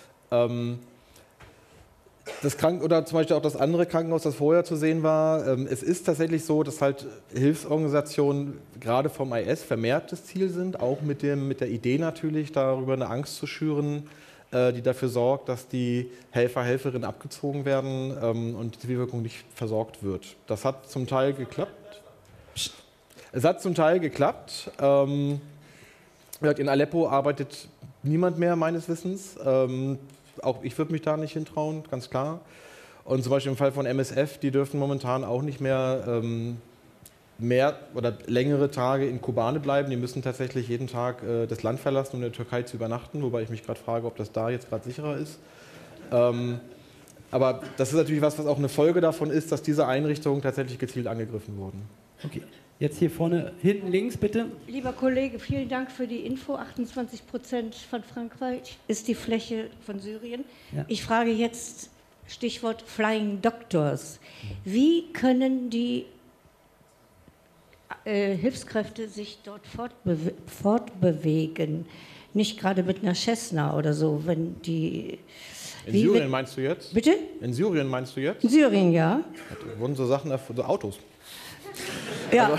Oder zum Beispiel auch das andere Krankenhaus, das vorher zu sehen war. Es ist tatsächlich so, dass halt Hilfsorganisationen gerade vom IS vermehrt das Ziel sind, auch mit der Idee natürlich, darüber eine Angst zu schüren, die dafür sorgt, dass die Helferinnen abgezogen werden und die Zivilbevölkerung nicht versorgt wird. Das hat zum Teil geklappt. Es hat zum Teil geklappt. In Aleppo arbeitet niemand mehr, meines Wissens. Auch ich würde mich da nicht hintrauen, ganz klar. Und zum Beispiel im Fall von MSF, die dürfen momentan auch nicht mehr oder längere Tage in Kobane bleiben. Die müssen tatsächlich jeden Tag das Land verlassen, um in der Türkei zu übernachten, wobei ich mich gerade frage, ob das da jetzt gerade sicherer ist. Aber das ist natürlich was auch eine Folge davon ist, dass diese Einrichtungen tatsächlich gezielt angegriffen wurden. Okay, jetzt hier vorne, hinten links bitte. Lieber Kollege, vielen Dank für die Info. 28% von Frankreich ist die Fläche von Syrien. Ja. Ich frage jetzt, Stichwort Flying Doctors. Wie können die Hilfskräfte sich dort fortbewegen? Nicht gerade mit einer Cessna oder so, wenn die... In Syrien meinst du jetzt? Bitte? In Syrien meinst du jetzt? In Syrien, ja. Da wurden so Sachen, so Autos. Ja.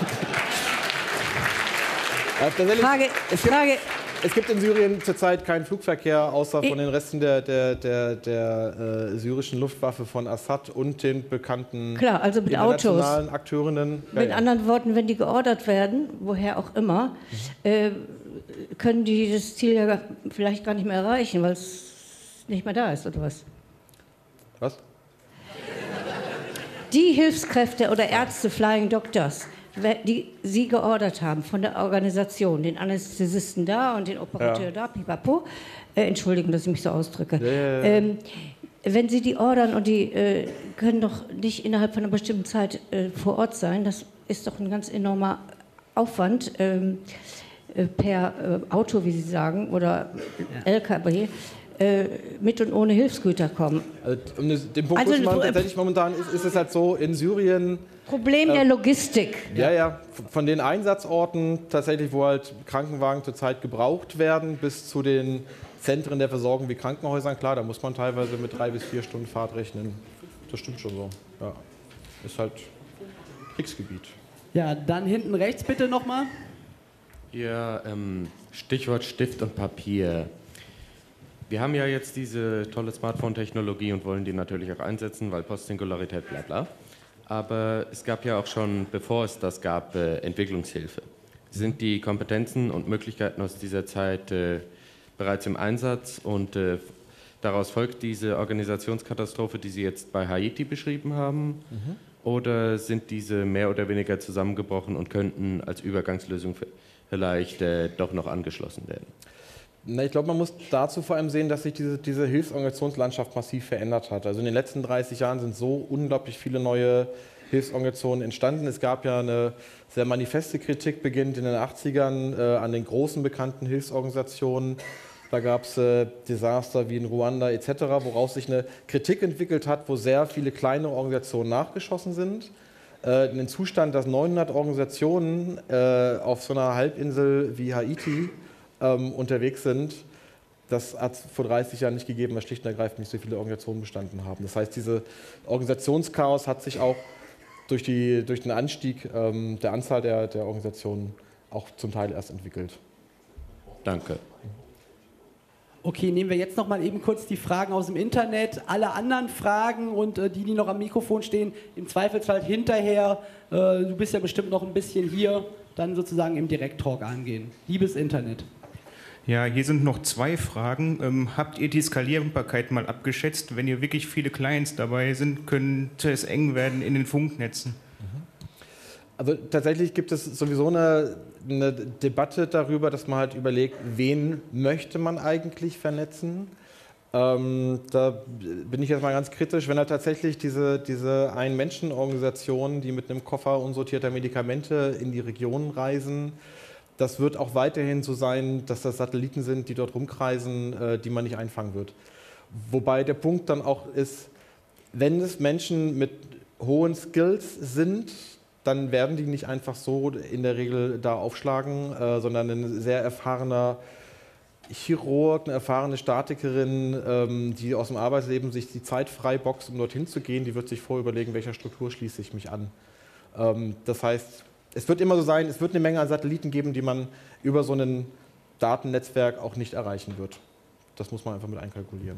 Also, es gibt in Syrien zurzeit keinen Flugverkehr, außer von den Resten der syrischen Luftwaffe von Assad und den bekannten internationalen Akteurinnen. Mit anderen Worten, wenn die geordert werden, woher auch immer, können die das Ziel ja vielleicht gar nicht mehr erreichen, weil es nicht mehr da ist, oder was? Was? Die Hilfskräfte oder Ärzte, Flying Doctors, die Sie geordert haben von der Organisation, den Anästhesisten da und den Operateur da, pipapo, Entschuldigung, dass ich mich so ausdrücke. Wenn Sie die ordern und die können doch nicht innerhalb von einer bestimmten Zeit vor Ort sein, das ist doch ein ganz enormer Aufwand per Auto, wie Sie sagen, oder LKW. Mit und ohne Hilfsgüter kommen. Also, um den Punkt zu machen, tatsächlich momentan ist es halt so, in Syrien... Problem der Logistik. Ja, von den Einsatzorten tatsächlich, wo halt Krankenwagen zurzeit gebraucht werden, bis zu den Zentren der Versorgung wie Krankenhäusern, klar, da muss man teilweise mit 3 bis 4 Stunden Fahrt rechnen. Das stimmt schon so. Ja. Ist halt Kriegsgebiet. Ja, dann hinten rechts bitte nochmal. Ja, Stichwort Stift und Papier. Wir haben ja jetzt diese tolle Smartphone-Technologie und wollen die natürlich auch einsetzen, weil Postsingularität, bla bla. Aber es gab ja auch schon, bevor es das gab, Entwicklungshilfe. Sind die Kompetenzen und Möglichkeiten aus dieser Zeit bereits im Einsatz und daraus folgt diese Organisationskatastrophe, die Sie jetzt bei Haiti beschrieben haben? Oder sind diese mehr oder weniger zusammengebrochen und könnten als Übergangslösung vielleicht doch noch angeschlossen werden? Na, ich glaube, man muss dazu vor allem sehen, dass sich diese Hilfsorganisationslandschaft massiv verändert hat. Also in den letzten 30 Jahren sind so unglaublich viele neue Hilfsorganisationen entstanden. Es gab ja eine sehr manifeste Kritik, beginnend in den 80ern, an den großen bekannten Hilfsorganisationen. Da gab es Desaster wie in Ruanda etc., woraus sich eine Kritik entwickelt hat, wo sehr viele kleine Organisationen nachgeschossen sind. In den Zustand, dass 900 Organisationen auf so einer Halbinsel wie Haiti unterwegs sind, das hat es vor 30 Jahren nicht gegeben, weil schlicht und ergreifend nicht so viele Organisationen bestanden haben. Das heißt, dieses Organisationschaos hat sich auch durch den Anstieg der Anzahl der Organisationen auch zum Teil erst entwickelt. Danke. Okay, nehmen wir jetzt noch mal eben kurz die Fragen aus dem Internet. Alle anderen Fragen und die noch am Mikrofon stehen, im Zweifelsfall hinterher. Du bist ja bestimmt noch ein bisschen hier, dann sozusagen im Direkttalk angehen. Liebes Internet. Ja, hier sind noch 2 Fragen. Habt ihr die Skalierbarkeit mal abgeschätzt? Wenn hier wirklich viele Clients dabei sind, könnte es eng werden in den Funknetzen. Also tatsächlich gibt es sowieso eine Debatte darüber, dass man halt überlegt, wen möchte man eigentlich vernetzen. Da bin ich jetzt mal ganz kritisch, wenn halt tatsächlich diese Ein-Menschen-Organisationen, die mit einem Koffer unsortierter Medikamente in die Regionen reisen, das wird auch weiterhin so sein, dass das Satelliten sind, die dort rumkreisen, die man nicht einfangen wird. Wobei der Punkt dann auch ist, wenn es Menschen mit hohen Skills sind, dann werden die nicht einfach so in der Regel da aufschlagen, sondern ein sehr erfahrener Chirurg, eine erfahrene Statikerin, die aus dem Arbeitsleben sich die Zeit frei boxt, um dorthin zu gehen, die wird sich vorüberlegen, welcher Struktur schließe ich mich an. Das heißt, es wird immer so sein, es wird eine Menge an Satelliten geben, die man über so ein Datennetzwerk auch nicht erreichen wird. Das muss man einfach mit einkalkulieren.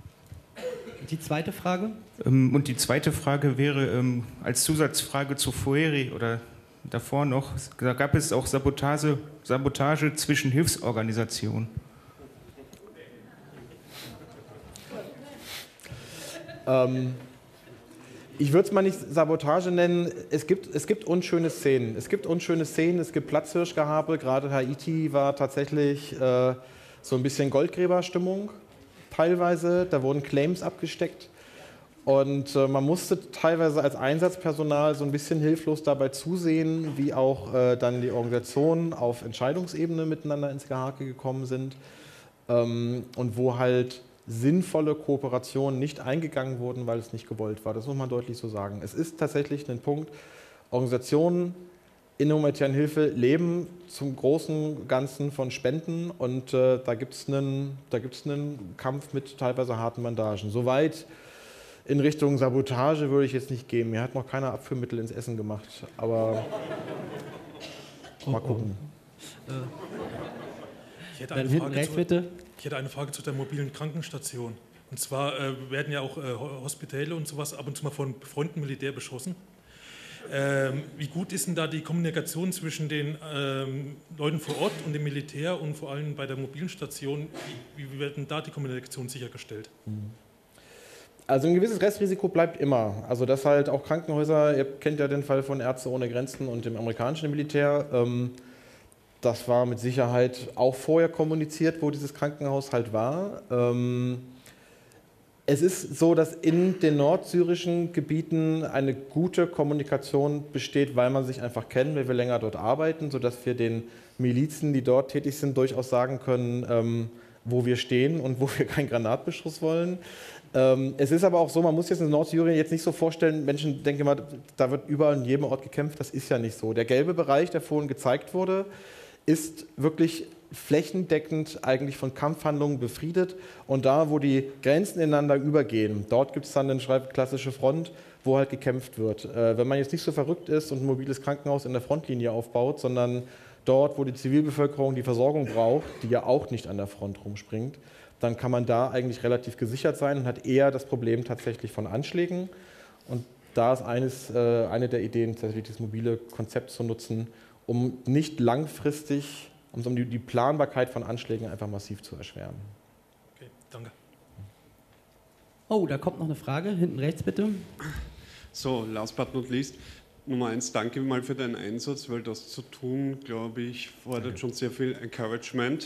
Die zweite Frage? Und die zweite Frage wäre als Zusatzfrage zu vorherig oder davor noch, da gab es auch Sabotage zwischen Hilfsorganisationen. Ich würde es mal nicht Sabotage nennen, es gibt unschöne Szenen. Es gibt Platzhirschgehabe, gerade Haiti war tatsächlich so ein bisschen Goldgräberstimmung teilweise, da wurden Claims abgesteckt und man musste teilweise als Einsatzpersonal so ein bisschen hilflos dabei zusehen, wie auch dann die Organisationen auf Entscheidungsebene miteinander ins Gehake gekommen sind und wo halt sinnvolle Kooperationen nicht eingegangen wurden, weil es nicht gewollt war. Das muss man deutlich so sagen. Es ist tatsächlich ein Punkt, Organisationen in der humanitären Hilfe leben zum großen Ganzen von Spenden und da gibt es einen Kampf mit teilweise harten Bandagen. Soweit in Richtung Sabotage würde ich jetzt nicht gehen. Mir hat noch keiner Abführmittel ins Essen gemacht, aber mal gucken. Ich hätte eine Frage zu der mobilen Krankenstation. Und zwar werden ja auch Hospitäle und sowas ab und zu mal von befreundeten Militär beschossen. Wie gut ist denn da die Kommunikation zwischen den Leuten vor Ort und dem Militär und vor allem bei der mobilen Station? Wie wird denn da die Kommunikation sichergestellt? Also ein gewisses Restrisiko bleibt immer. Also dass halt auch Krankenhäuser, ihr kennt ja den Fall von Ärzte ohne Grenzen und dem amerikanischen Militär, das war mit Sicherheit auch vorher kommuniziert, wo dieses Krankenhaus halt war. Es ist so, dass in den nordsyrischen Gebieten eine gute Kommunikation besteht, weil man sich einfach kennt, weil wir länger dort arbeiten, sodass wir den Milizen, die dort tätig sind, durchaus sagen können, wo wir stehen und wo wir keinen Granatbeschuss wollen. Es ist aber auch so, man muss jetzt in Nordsyrien jetzt nicht so vorstellen, Menschen denken immer, da wird überall in jedem Ort gekämpft, das ist ja nicht so. Der gelbe Bereich, der vorhin gezeigt wurde, ist wirklich flächendeckend eigentlich von Kampfhandlungen befriedet und da, wo die Grenzen ineinander übergehen, dort gibt es dann eine klassische Front, wo halt gekämpft wird. Wenn man jetzt nicht so verrückt ist und ein mobiles Krankenhaus in der Frontlinie aufbaut, sondern dort, wo die Zivilbevölkerung die Versorgung braucht, die ja auch nicht an der Front rumspringt, dann kann man da eigentlich relativ gesichert sein und hat eher das Problem tatsächlich von Anschlägen. Und da ist eine der Ideen, tatsächlich das mobile Konzept zu nutzen, um nicht langfristig, um die Planbarkeit von Anschlägen einfach massiv zu erschweren. Okay, danke. Oh, da kommt noch eine Frage. Hinten rechts bitte. So, last but not least. Nummer 1, danke mal für deinen Einsatz, weil das zu tun, glaube ich, fordert schon sehr viel Encouragement.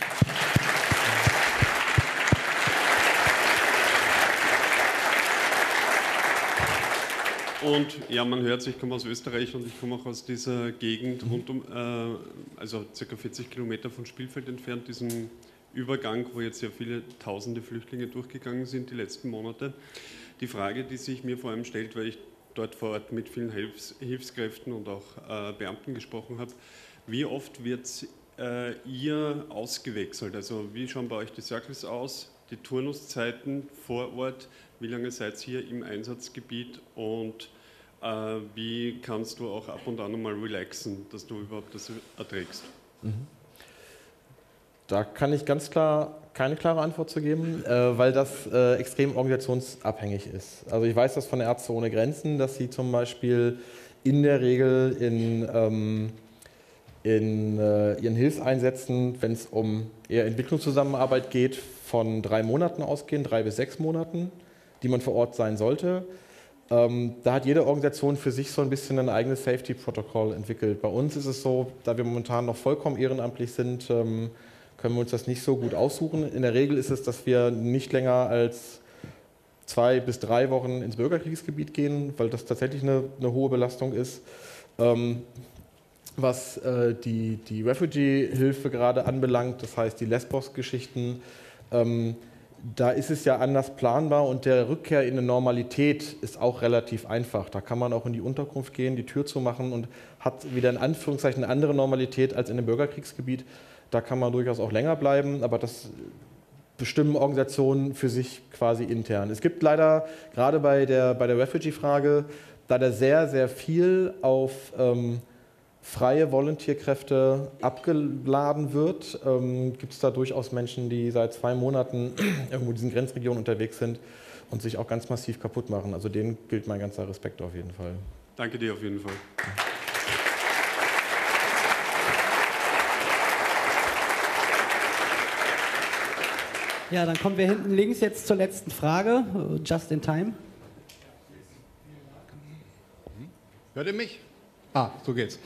Und ja, man hört es, ich komme aus Österreich und ich komme auch aus dieser Gegend rund um, also ca. 40 Kilometer von Spielfeld entfernt, diesem Übergang, wo jetzt sehr viele tausende Flüchtlinge durchgegangen sind die letzten Monate. Die Frage, die sich mir vor allem stellt, weil ich dort vor Ort mit vielen Hilfskräften und auch Beamten gesprochen habe, wie oft wird ihr ausgewechselt? Also wie schauen bei euch die Circles aus, die Turnuszeiten vor Ort, wie lange seid ihr hier im Einsatzgebiet und wie kannst du auch ab und an mal relaxen, dass du überhaupt das erträgst? Da kann ich ganz klar keine klare Antwort zu geben, weil das extrem organisationsabhängig ist. Also ich weiß das von Ärzte ohne Grenzen, dass sie zum Beispiel in der Regel in ihren Hilfseinsätzen, wenn es um eher Entwicklungszusammenarbeit geht, von 3 Monaten ausgehen, 3 bis 6 Monaten, die man vor Ort sein sollte. Da hat jede Organisation für sich so ein bisschen ein eigenes Safety-Protokoll entwickelt. Bei uns ist es so, da wir momentan noch vollkommen ehrenamtlich sind, können wir uns das nicht so gut aussuchen. In der Regel ist es, dass wir nicht länger als 2 bis 3 Wochen ins Bürgerkriegsgebiet gehen, weil das tatsächlich eine hohe Belastung ist. Was die Refugee-Hilfe gerade anbelangt, das heißt die Lesbos-Geschichten, da ist es ja anders planbar und der Rückkehr in eine Normalität ist auch relativ einfach. Da kann man auch in die Unterkunft gehen, die Tür zumachen und hat wieder in Anführungszeichen eine andere Normalität als in dem Bürgerkriegsgebiet. Da kann man durchaus auch länger bleiben, aber das bestimmen Organisationen für sich quasi intern. Es gibt leider, gerade bei der Refugee-Frage, da sehr, sehr viel auf freie Volunteerkräfte abgeladen wird, gibt es da durchaus Menschen, die seit 2 Monaten irgendwo in diesen Grenzregionen unterwegs sind und sich auch ganz massiv kaputt machen. Also denen gilt mein ganzer Respekt auf jeden Fall. Danke dir auf jeden Fall. Ja, dann kommen wir hinten links jetzt zur letzten Frage. Just in time. Hört ihr mich? So geht's.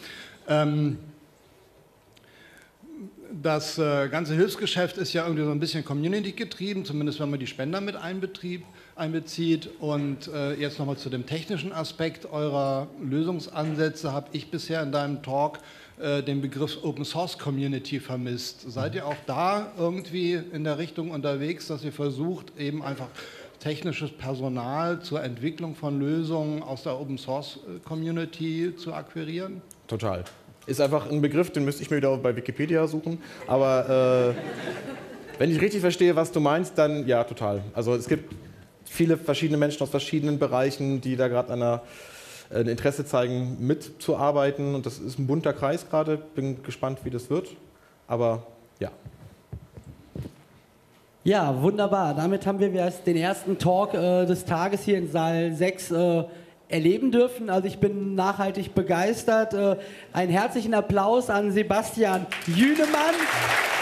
Das ganze Hilfsgeschäft ist ja irgendwie so ein bisschen Community-getrieben, zumindest wenn man die Spender mit einbezieht. Und jetzt nochmal zu dem technischen Aspekt eurer Lösungsansätze habe ich bisher in deinem Talk den Begriff Open Source Community vermisst. Seid ihr auch da irgendwie in der Richtung unterwegs, dass ihr versucht, eben einfach technisches Personal zur Entwicklung von Lösungen aus der Open Source Community zu akquirieren? Total. Ist einfach ein Begriff, den müsste ich mir wieder bei Wikipedia suchen. Aber wenn ich richtig verstehe, was du meinst, dann ja, total. Also es gibt viele verschiedene Menschen aus verschiedenen Bereichen, die da gerade ein Interesse zeigen, mitzuarbeiten. Und das ist ein bunter Kreis gerade. Bin gespannt, wie das wird. Aber ja. Ja, wunderbar. Damit haben wir den ersten Talk des Tages hier in Saal 6 erleben dürfen. Also ich bin nachhaltig begeistert. Einen herzlichen Applaus an Sebastian Jünemann.